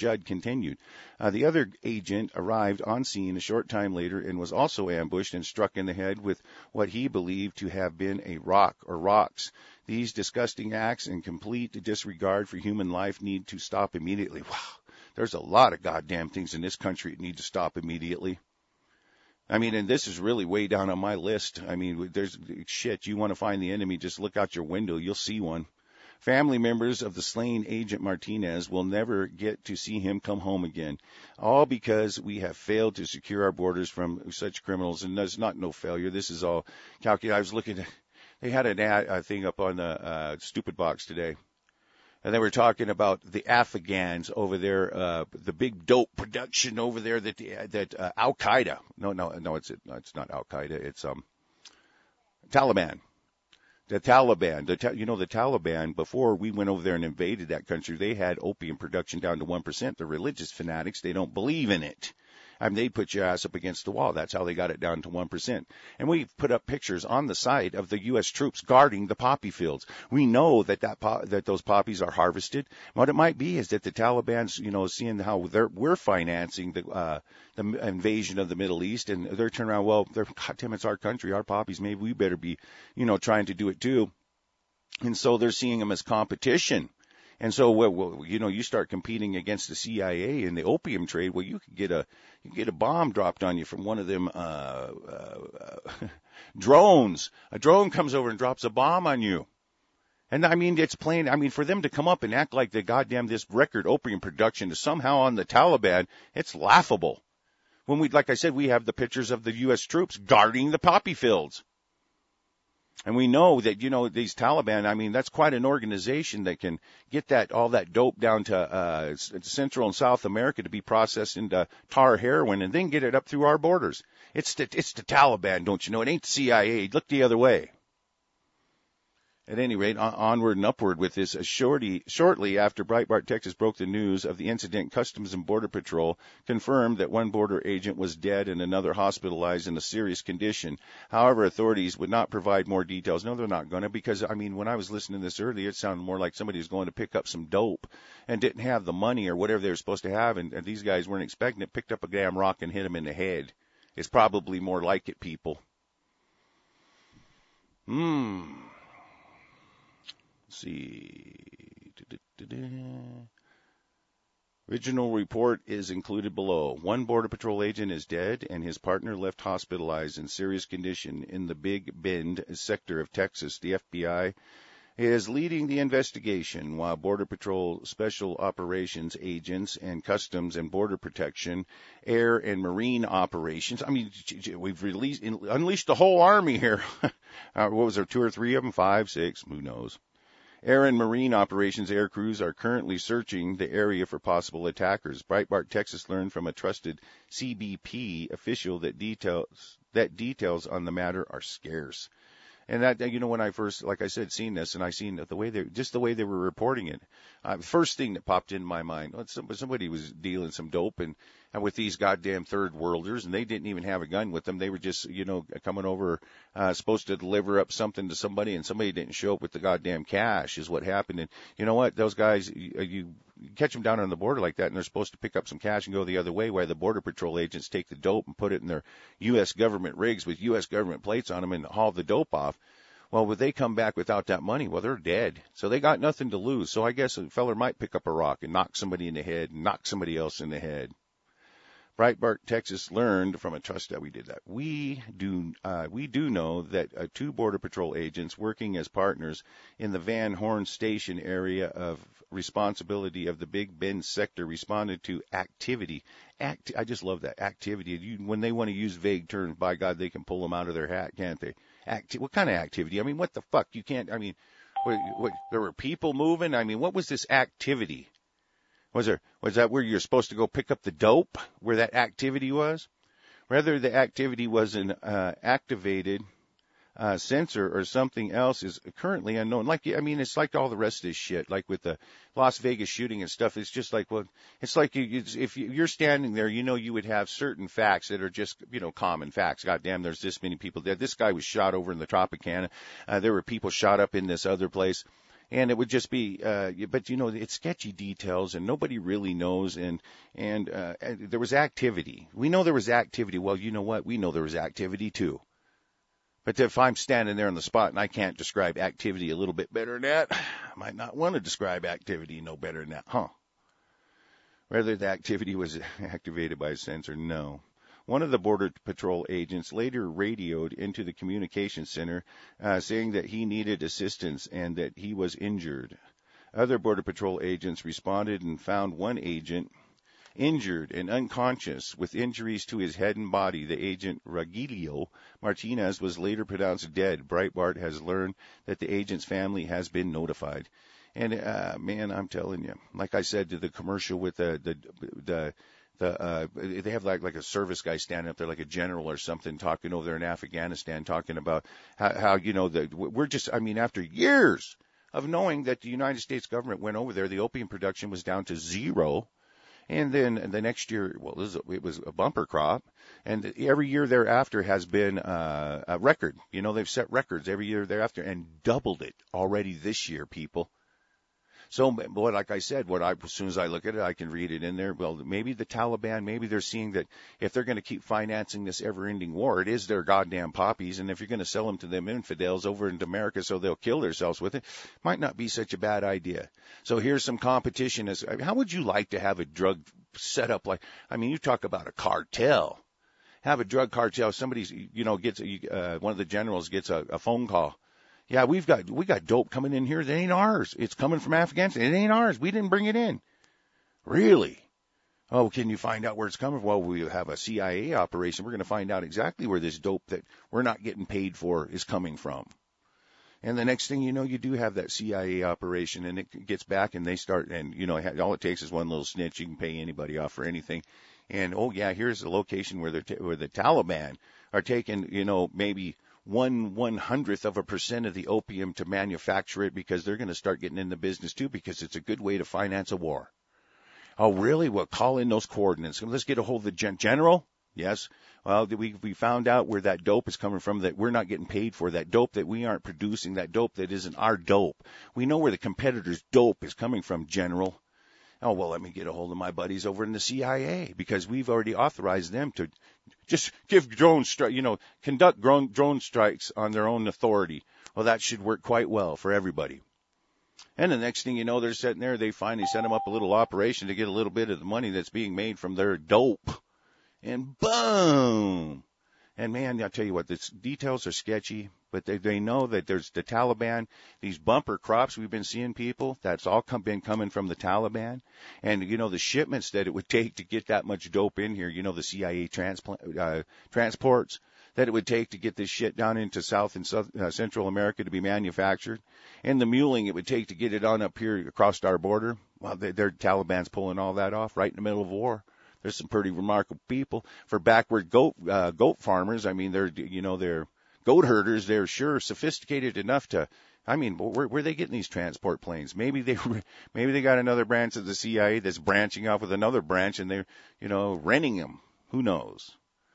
The other agent arrived on scene a short time later and was also ambushed and struck in the head with what he believed to have been a rock or rocks. These disgusting acts and complete disregard for human life need to stop immediately. Wow, there's a lot of goddamn things in this country that need to stop immediately. And this is really way down on my list. There's shit. You want to find the enemy, just look out your window. You'll see one. Family members of the slain agent Martinez will never get to see him come home again, all because we have failed to secure our borders from such criminals. And there's no failure. This is all calculated. I was looking, they had an ad thing up on the Stupid Box today. And they were talking about the Afghans over there, the big dope production over there that Al Qaeda. No, it's not Al Qaeda. It's Taliban. The Taliban, the Taliban, before we went over there and invaded that country, they had opium production down to 1%. The religious fanatics, they don't believe in it. I mean, they put your ass up against the wall. That's how they got it down to 1%. And we've put up pictures on the site of the U.S. troops guarding the poppy fields. We know that those poppies are harvested. What it might be is that the Taliban's, seeing how we're financing the invasion of the Middle East, and they're turning around, well, goddamn, it's our country, our poppies. Maybe we better be, trying to do it too. And so they're seeing them as competition. And so, you start competing against the CIA in the opium trade. Well, you could get a bomb dropped on you from one of them drones. A drone comes over and drops a bomb on you. And I mean, it's plain. I mean, for them to come up and act like the goddamn this record opium production is somehow on the Taliban, it's laughable. When like I said, we have the pictures of the U.S. troops guarding the poppy fields. And we know that, these Taliban, I mean, that's quite an organization that can get all that dope down to Central and South America to be processed into tar heroin and then get it up through our borders. It's the Taliban, don't you know? It ain't the CIA. Look the other way. At any rate, onward and upward with this. Shortly after Breitbart, Texas broke the news of the incident, Customs and Border Patrol confirmed that one border agent was dead and another hospitalized in a serious condition. However, authorities would not provide more details. No, they're not going to, because, I mean, when I was listening to this earlier, it sounded more like somebody was going to pick up some dope and didn't have the money or whatever they were supposed to have, and these guys weren't expecting it, picked up a damn rock and hit him in the head. It's probably more like it, people. Let's see. Original report is included below. One Border Patrol agent is dead and his partner left hospitalized in serious condition in the Big Bend sector of Texas. The FBI is leading the investigation while Border Patrol Special Operations agents and Customs and Border Protection, Air and Marine Operations. I mean, we've unleashed the whole army here. What was there, 2 or 3 of them? 5, 6, who knows? Air and Marine Operations air crews are currently searching the area for possible attackers. Breitbart, Texas learned from a trusted CBP official that details on the matter are scarce. And that, when I first, like I said, seen this, and I seen the way they were reporting it, first thing that popped in my mind, somebody was dealing some dope and with these goddamn third worlders, and they didn't even have a gun with them. They were just, coming over, supposed to deliver up something to somebody, and somebody didn't show up with the goddamn cash is what happened. And you know what? Those guys, you catch them down on the border like that, and they're supposed to pick up some cash and go the other way, while the Border Patrol agents take the dope and put it in their U.S. government rigs with U.S. government plates on them and haul the dope off. Well, would they come back without that money? Well, they're dead. So they got nothing to lose. So I guess a feller might pick up a rock and knock somebody in the head, and knock somebody else in the head. Breitbart, Texas learned from a trust that we did that. We do know that 2 Border Patrol agents working as partners in the Van Horn Station area of responsibility of the Big Bend sector responded to activity. I just love that, activity. When they want to use vague terms, by God, they can pull them out of their hat, can't they? What kind of activity? I mean, what the fuck? You can't, I mean, what, there were people moving? I mean, what was this activity? Was that where you're supposed to go pick up the dope, where that activity was? Whether the activity was an activated sensor or something else is currently unknown. It's like all the rest of this shit, like with the Las Vegas shooting and stuff. It's just like, well, it's like if you're standing there, you would have certain facts that are just, common facts. Goddamn, there's this many people dead. This guy was shot over in the Tropicana. There were people shot up in this other place. And it would just be, but it's sketchy details, and nobody really knows. And there was activity. We know there was activity. Well, you know what? We know there was activity too. But if I'm standing there on the spot and I can't describe activity a little bit better than that, I might not want to describe activity no better than that, huh? Whether the activity was activated by a sensor, no. One of the Border Patrol agents later radioed into the communications center, saying that he needed assistance and that he was injured. Other Border Patrol agents responded and found one agent injured and unconscious with injuries to his head and body. The agent, Rogelio Martinez, was later pronounced dead. Breitbart has learned that the agent's family has been notified. And, man, I'm telling you, like I said to the commercial with the They have like a service guy standing up there, like a general or something, talking over there in Afghanistan, talking about how we're just, I mean, after years of knowing that the United States government went over there, the opium production was down to zero. And then the next year, well, it was a bumper crop. And every year thereafter has been a record. They've set records every year thereafter and doubled it already this year, people. So, like I said, as soon as I look at it, I can read it in there. Well, maybe the Taliban, maybe they're seeing that if they're going to keep financing this ever-ending war, it is their goddamn poppies. And if you're going to sell them to them infidels over into America so they'll kill themselves with it, might not be such a bad idea. So here's some competition. How would you like to have a drug set up like, I mean, you talk about a cartel. Have a drug cartel. Somebody's, gets, one of the generals gets a phone call. Yeah, we got dope coming in here that ain't ours. It's coming from Afghanistan. It ain't ours. We didn't bring it in. Really? Oh, can you find out where it's coming from? Well, we have a CIA operation. We're going to find out exactly where this dope that we're not getting paid for is coming from. And the next thing you know, you do have that CIA operation, and it gets back, and they start, and all it takes is one little snitch. You can pay anybody off for anything. And oh yeah, here's the location where the Taliban are taking, maybe 1/100% of the opium to manufacture it, because they're going to start getting in the business too, because it's a good way to finance a war. Oh, really? Well, call in those coordinates. Let's get a hold of the general. Yes. Well, we found out where that dope is coming from, that we're not getting paid for, that dope that we aren't producing, that dope that isn't our dope. We know where the competitor's dope is coming from, General. Oh, well, let me get a hold of my buddies over in the CIA, because we've already authorized them to just give conduct drone strikes on their own authority. Well, that should work quite well for everybody. And the next thing you know, they're sitting there, they finally set them up a little operation to get a little bit of the money that's being made from their dope. And boom! And man, I'll tell you what, the details are sketchy, but they know that there's the Taliban, these bumper crops we've been seeing, people, that's all been coming from the Taliban. And, the shipments that it would take to get that much dope in here, the CIA transports that it would take to get this shit down into South and Central America to be manufactured, and the muling it would take to get it on up here across our border. Well, their Taliban's pulling all that off right in the middle of war. There's some pretty remarkable people for backward goat farmers. I mean, they're goat herders. They're sure sophisticated enough to. I mean, where are they getting these transport planes? Maybe they got another branch of the CIA that's branching off with another branch, and they're renting them. Who knows?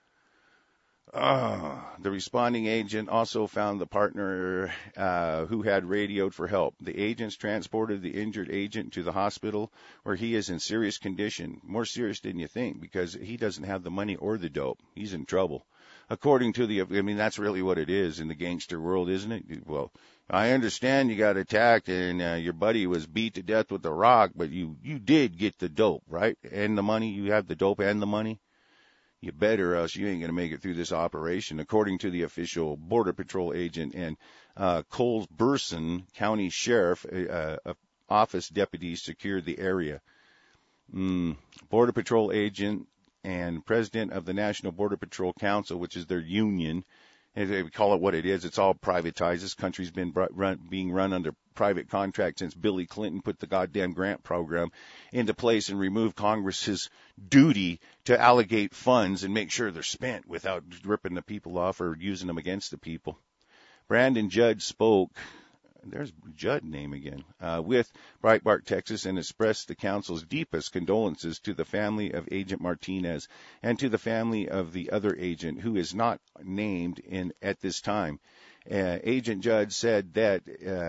The responding agent also found the partner who had radioed for help. The agents transported the injured agent to the hospital, where he is in serious condition, more serious than you think, because he doesn't have the money or the dope. He's in trouble. According to that's really what it is in the gangster world, isn't it? Well, I understand you got attacked and your buddy was beat to death with a rock, but you did get the dope, right? And the money. You have the dope and the money. You better, or else you ain't going to make it through this operation. According to the official Border Patrol agent and Colesburson County Sheriff Office deputies secured the area. Border Patrol agent and president of the National Border Patrol Council, which is their union, and they call it what it is. It's all privatized. This country's been being run under private contract since Billy Clinton put the goddamn grant program into place and removed Congress's duty to allocate funds and make sure they're spent without ripping the people off or using them against the people. Brandon Judd spoke. There's Judd name again, with Breitbart, Texas, and expressed the council's deepest condolences to the family of Agent Martinez and to the family of the other agent, who is not named at this time. Agent Judd said that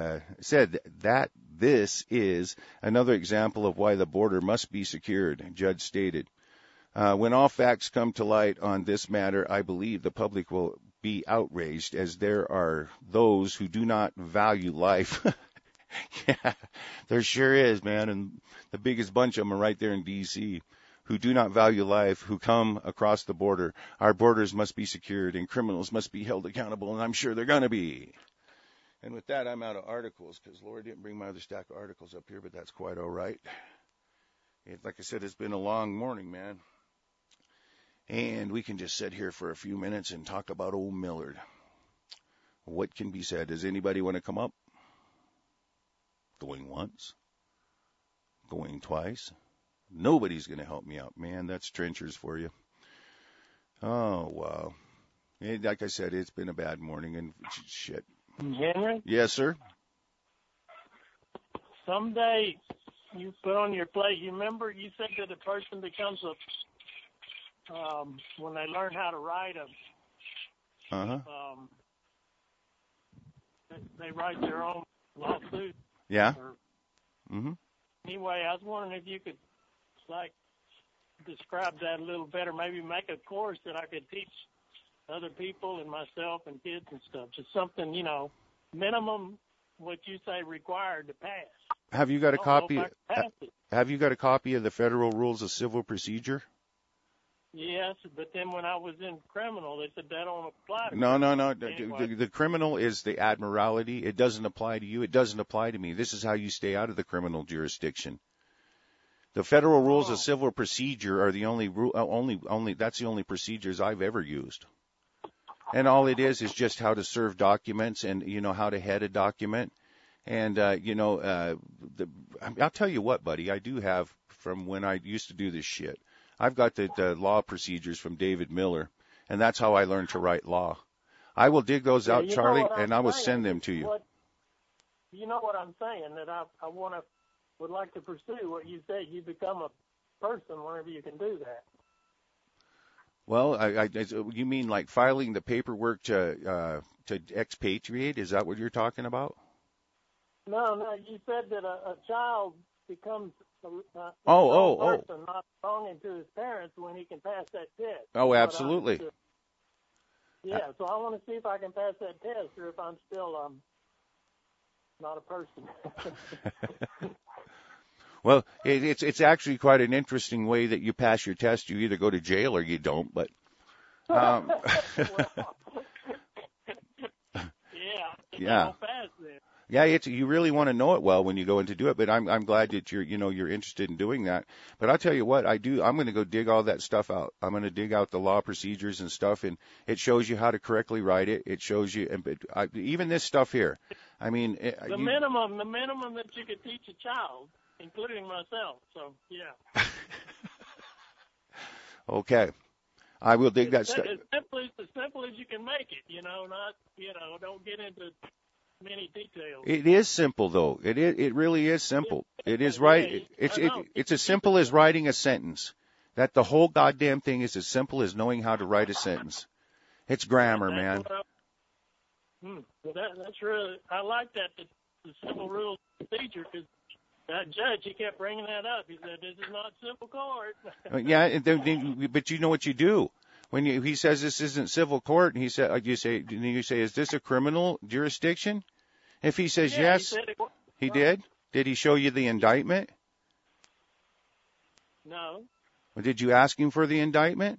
this is another example of why the border must be secured. Judd stated, when all facts come to light on this matter, I believe the public will be outraged, as there are those who do not value life. Yeah, there sure is, man. And the biggest bunch of them are right there in D.C., who do not value life, who come across the border. Our borders must be secured, and criminals must be held accountable, and I'm sure they're going to be. And with that, I'm out of articles, because Laura didn't bring my other stack of articles up here, but that's quite all right. Like I said, it's been a long morning, man. And we can just sit here for a few minutes and talk about old Millard. What can be said? Does anybody want to come up? Going once? Going twice? Nobody's going to help me out. Man, that's trenchers for you. Oh, wow. Like I said, it's been a bad morning and shit. Henry, Yes, sir. someday you put on your plate, you remember you said that a person becomes when they learn how to write Uh-huh. they write their own lawsuit. Yeah. Or, Mm-hmm. anyway, I was wondering if you could, like, describe that a little better, maybe make a course that I could teach other people and myself and kids and stuff. Just something, minimum what you say required to pass. Have you got a I don't know copy? if I can pass it. Have you got a copy of the Federal Rules of Civil Procedure? Yes, but then when I was in criminal, they said that don't apply to me. No. Anyway. The criminal is the admiralty. It doesn't apply to you. It doesn't apply to me. This is how you stay out of the criminal jurisdiction. The Federal Rules of Civil Procedure are the only that's the only procedures I've ever used. And all it is just how to serve documents and, how to head a document. And, I'll tell you what, buddy, I do have from when I used to do this shit. I've got the law procedures from David Miller, and that's how I learned to write law. I will dig those out, Charlie, and I will send them to you. You know what I'm saying, that I would like to pursue what you said. You become a person whenever you can do that. Well, you mean like filing the paperwork to expatriate? Is that what you're talking about? No, you said that a child becomes a person, not belonging to his parents when he can pass that test. Oh, absolutely. Yeah, so I want to see if I can pass that test or if I'm still not a person. Well, it's actually quite an interesting way that you pass your test. You either go to jail or you don't, but Yeah. Yeah. Don't pass then. Yeah, you really want to know it well when you go in to do it, but I'm glad that you're interested in doing that. But I'll tell you what, I'm going to go dig all that stuff out. I'm going to dig out the law procedures and stuff, and it shows you how to correctly write it. It shows you, even this stuff here. I mean, the minimum that you could teach a child, including myself. So yeah. Okay. I will dig that stuff. As simple as you can make it, not, don't get into many details. It is simple, though. It really is simple. It is right. It's as simple as writing a sentence. That the whole goddamn thing is as simple as knowing how to write a sentence. It's grammar, man. That's really, I like that, the simple rules procedure, because that judge, he kept bringing that up. He said, this is not civil court. Yeah, but you know what you do. When he says this isn't civil court, and you say, is this a criminal jurisdiction? If he says yes, he did. Did he show you the indictment? No. Did you ask him for the indictment?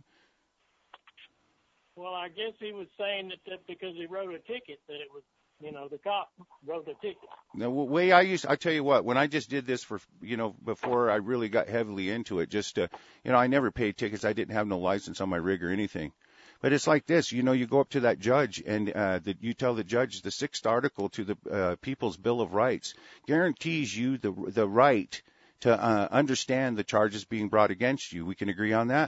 Well, I guess he was saying that because he wrote a ticket, that it was, the cop wrote a ticket. The way I tell you what, when I just did this for, before I really got heavily into it, just to, I never paid tickets. I didn't have no license on my rig or anything. But it's like this, you go up to that judge and you tell the judge the 6th article to the People's Bill of Rights guarantees you the right to understand the charges being brought against you. We can agree on that?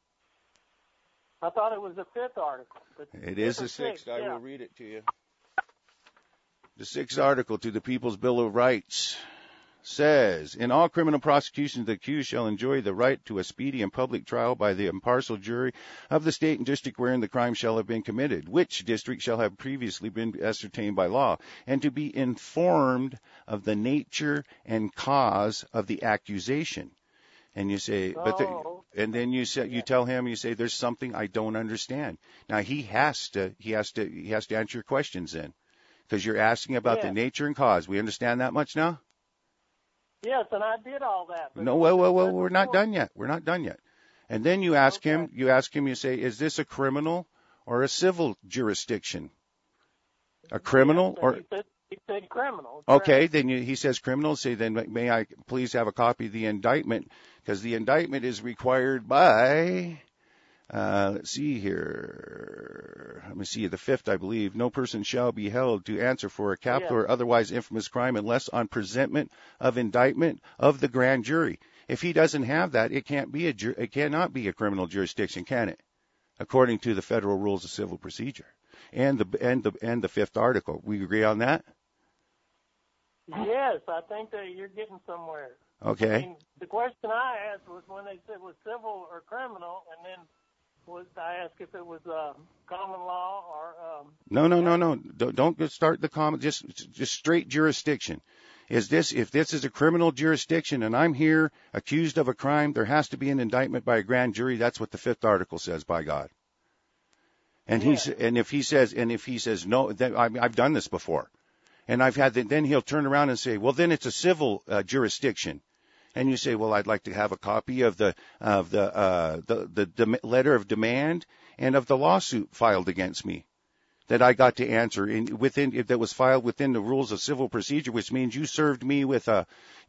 I thought it was the 5th article. But it is the 6th. I will read it to you. The 6th article to the People's Bill of Rights says, in all criminal prosecutions, the accused shall enjoy the right to a speedy and public trial by the impartial jury of the state and district wherein the crime shall have been committed, which district shall have previously been ascertained by law, and to be informed of the nature and cause of the accusation. And you say, and then you tell him, you say, there's something I don't understand. Now he has to answer your questions then, because you're asking about the nature and cause. We understand that much now? Yes, and I did all that. No, well, we're not done yet. We're not done yet. And then you ask him, you say, is this a criminal or a civil jurisdiction? A criminal or? He said criminal. Okay, then he says criminal. Say, then may I please have a copy of the indictment? Because the indictment is required by, let's see here. Let me see, the 5th, I believe. No person shall be held to answer for a capital or otherwise infamous crime unless on presentment of indictment of the grand jury. If he doesn't have that, it cannot be a criminal jurisdiction, can it? According to the federal rules of civil procedure and the fifth article. We agree on that? Yes, I think that you're getting somewhere. Okay. I mean, the question I asked was when they said was civil or criminal, and then I asked if it was common law or. No. Don't start the common. Just straight jurisdiction. If this is a criminal jurisdiction and I'm here accused of a crime, there has to be an indictment by a grand jury. That's what the fifth article says, by God. And if he says no, then I've done this before, and then he'll turn around and say, well, then it's a civil jurisdiction. And you say, well, I'd like to have a copy of the letter of demand and of the lawsuit filed against me that I got to answer that was filed within the rules of civil procedure, which means you served me with a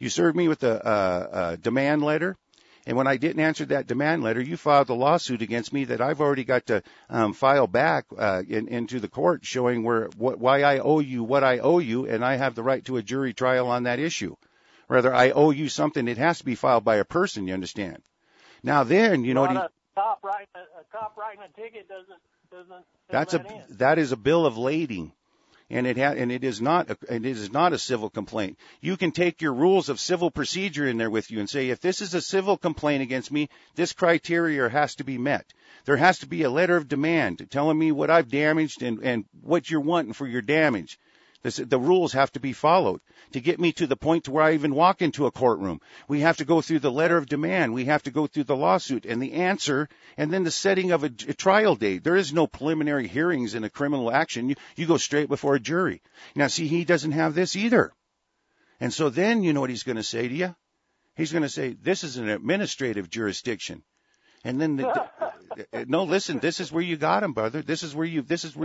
demand letter. And when I didn't answer that demand letter, you filed a lawsuit against me that I've already got to file back into the court, showing why I owe you what I owe you, and I have the right to a jury trial on that issue. Rather, I owe you something. It has to be filed by a person. You understand? Now, then, a cop writing a ticket doesn't. That is a bill of lading, and it is not a civil complaint. You can take your rules of civil procedure in there with you and say, if this is a civil complaint against me, this criteria has to be met. There has to be a letter of demand telling me what I've damaged and what you're wanting for your damage. The rules have to be followed to get me to the point to where I even walk into a courtroom. We have to go through the letter of demand. We have to go through the lawsuit and the answer, and then the setting of a trial date. There is no preliminary hearings in a criminal action. You go straight before a jury. Now, see, he doesn't have this either. And so then you know what he's going to say to you? He's going to say, this is an administrative jurisdiction. And then no, listen, this is where you got him, brother. This is where you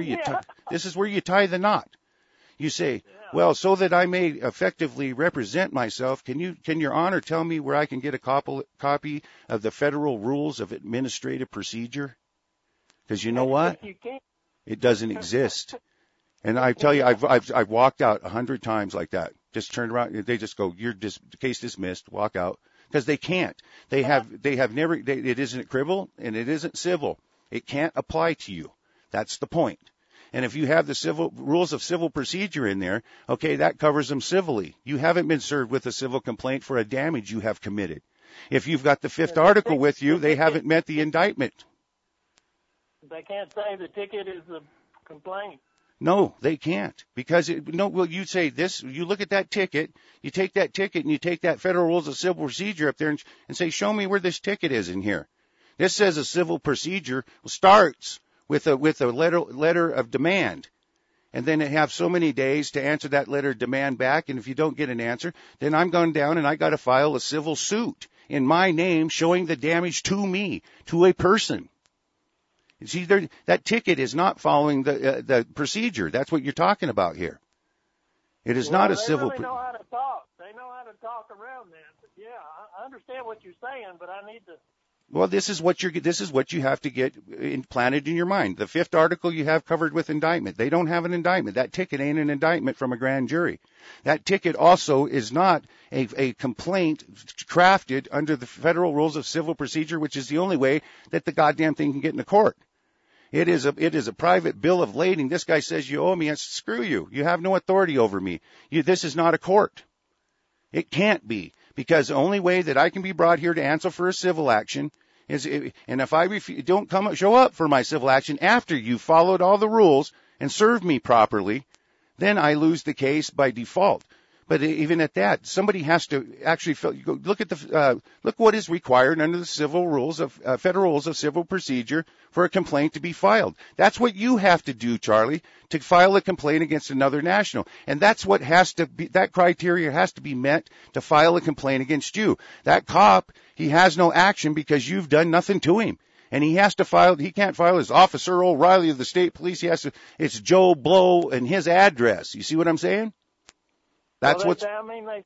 tie the knot. You say, well, so that I may effectively represent myself, can Your Honor tell me where I can get a copy of the federal rules of administrative procedure? Because you know what? It doesn't exist. And I tell you, I've walked out 100 times like that. Just turned around. They just go, case dismissed, walk out. Because they can't. They have never, it isn't criminal and it isn't civil. It can't apply to you. That's the point. And if you have the rules of civil procedure in there, okay, that covers them civilly. You haven't been served with a civil complaint for a damage you have committed. If you've got the fifth article with you, they haven't met the indictment. They can't say the ticket is a complaint. No, they can't. Because, you say this, you look at that ticket, you take that ticket and you take that federal rules of civil procedure up there and say, show me where this ticket is in here. This says a civil procedure starts with a letter of demand, and then they have so many days to answer that letter of demand back. And if you don't get an answer, then I'm going down and I got to file a civil suit in my name showing the damage to me, to a person. You see, that ticket is not following the procedure. That's what you're talking about here. It is not a civil. They really know how to talk. They know how to talk around that. But yeah, I understand what you're saying, but I need to. Well, this is what you have to get implanted in your mind. The fifth article you have covered with indictment. They don't have an indictment. That ticket ain't an indictment from a grand jury. That ticket also is not a complaint crafted under the federal rules of civil procedure, which is the only way that the goddamn thing can get in the court. It is a private bill of lading. This guy says you owe me. Screw you. You have no authority over me. This is not a court. It can't be. Because the only way that I can be brought here to answer for a civil action is, and if I don't show up for my civil action after you followed all the rules and served me properly, then I lose the case by default. But even at that, somebody has to actually look what is required under the civil rules of federal rules of civil procedure for a complaint to be filed. That's what you have to do, Charlie, to file a complaint against another national. And that's what that criteria has to be met to file a complaint against you. That cop, he has no action because you've done nothing to him. And he can't file as Officer O'Reilly of the state police. It's Joe Blow and his address. You see what I'm saying? That's they sent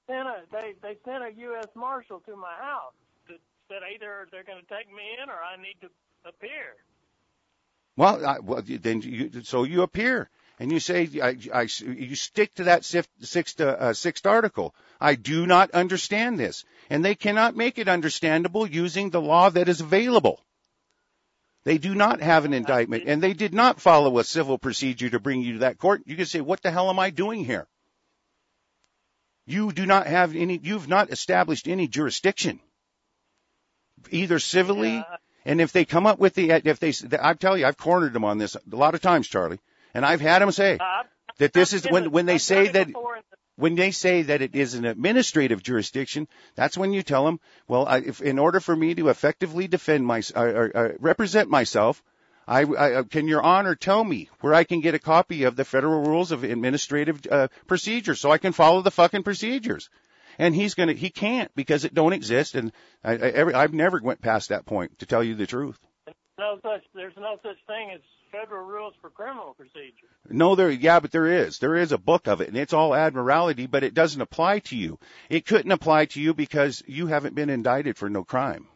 a U.S. Marshal to my house that said either they're going to take me in or I need to appear. So you appear, and you say you stick to that sixth article. I do not understand this, and they cannot make it understandable using the law that is available. They do not have an indictment, and they did not follow a civil procedure to bring you to that court. You can say, what the hell am I doing here? You do not have you've not established any jurisdiction, either civilly, and if they come up with I tell you, I've cornered them on this a lot of times, Charlie, and I've had them say that this is when they say that. When they say that it is an administrative jurisdiction, that's when you tell them, well, if in order for me to effectively defend represent myself, can Your Honor tell me where I can get a copy of the Federal Rules of Administrative Procedure so I can follow the fucking procedures? And he can't because it don't exist, and I've never went past that point, to tell you the truth. There's no such thing as Federal Rules for Criminal Procedure. No, but there is. There is a book of it, and it's all admiralty, but it doesn't apply to you. It couldn't apply to you because you haven't been indicted for no crime.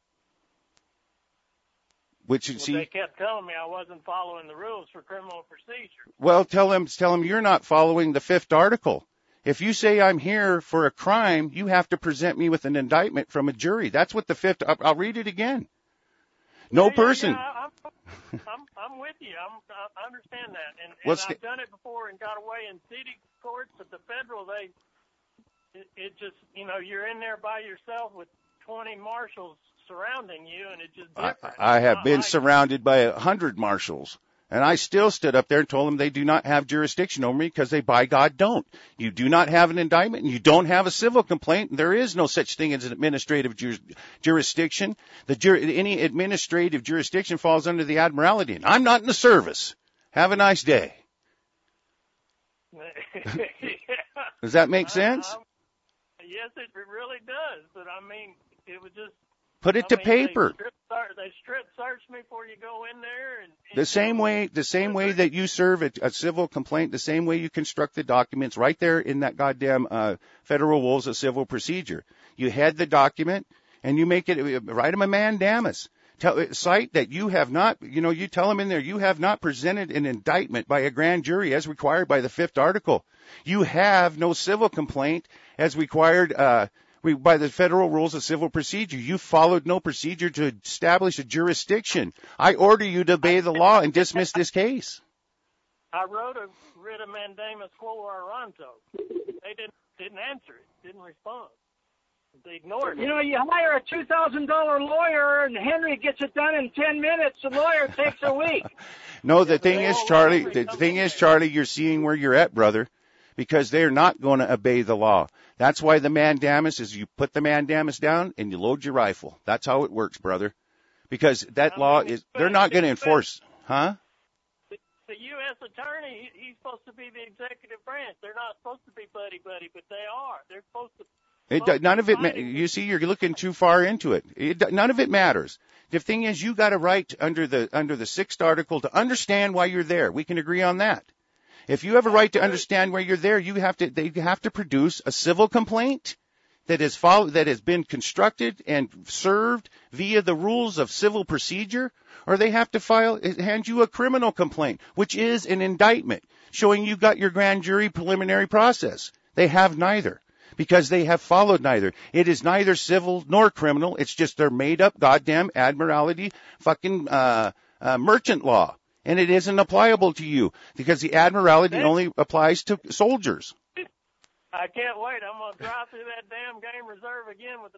They kept telling me I wasn't following the rules for criminal procedure. Well, tell them you're not following the fifth article. If you say I'm here for a crime, you have to present me with an indictment from a jury. That's what the fifth. I'll read it again. No person. Yeah, I'm with you. I understand that, and I've done it before and got away in city courts. But the federal, it just, you're in there by yourself with 20 marshals surrounding you, and it just different. I have been surrounded by 100 marshals, and I still stood up there and told them they do not have jurisdiction over me because they, by God, don't. You do not have an indictment, and you don't have a civil complaint, and there is no such thing as an administrative jurisdiction. Any administrative jurisdiction falls under the admiralty, and I'm not in the service. Have a nice day. Does that make sense? Yes, it really does, but it was just... Put it to paper. They strip search me before you go in there. And the same way that you serve a civil complaint, the same way you construct the documents right there in that goddamn Federal Rules of Civil Procedure. You head the document and you make it, write them a mandamus. Cite that you have not, you tell them in there, you have not presented an indictment by a grand jury as required by the fifth article. You have no civil complaint as required, by the Federal Rules of Civil Procedure. You followed no procedure to establish a jurisdiction. I order you to obey the law and dismiss this case. I wrote a writ of mandamus quo warranto. They didn't answer it, didn't respond. They ignored it. You hire a $2,000 lawyer, and Henry gets it done in 10 minutes. The lawyer takes a week. No, the thing is, Charlie, you're seeing where you're at, brother, because they're not going to obey the law. That's why the mandamus is you put the mandamus down and you load your rifle. That's how it works, brother. Because that law is, they're not going to enforce, huh? The U.S. attorney, he's supposed to be the executive branch. They're not supposed to be buddy-buddy, but they are. They're supposed to. None of it, you see, you're looking too far into it. None of it matters. The thing is, you got a right under the sixth article to understand why you're there. We can agree on that. If you have a right to understand where you're there, they have to produce a civil complaint that has been constructed and served via the rules of civil procedure, or they have to hand you a criminal complaint, which is an indictment showing you got your grand jury preliminary process. They have neither, because they have followed neither. It is neither civil nor criminal. It's just their made up goddamn admiralty fucking merchant law. And it isn't applicable to you because the admiralty only applies to soldiers. I can't wait. I'm going to drive through that damn game reserve again with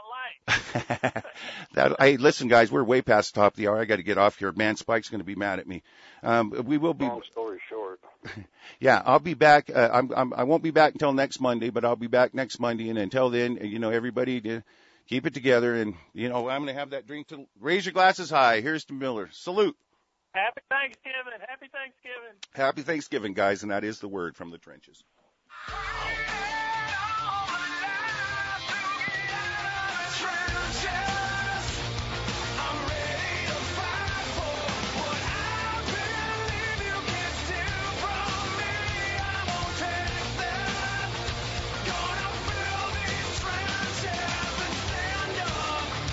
the burned out light. Hey, listen, guys, we're way past the top of the hour. I got to get off here. Man, Spike's going to be mad at me. We will be. Long story short. Yeah, I'll be back. I won't be back until next Monday, but I'll be back next Monday. And until then, everybody keep it together. And, I'm going to have that drink to raise your glasses high. Here's to Miller. Salute. Happy Thanksgiving. Happy Thanksgiving. Happy Thanksgiving, guys, and that is the word from the trenches.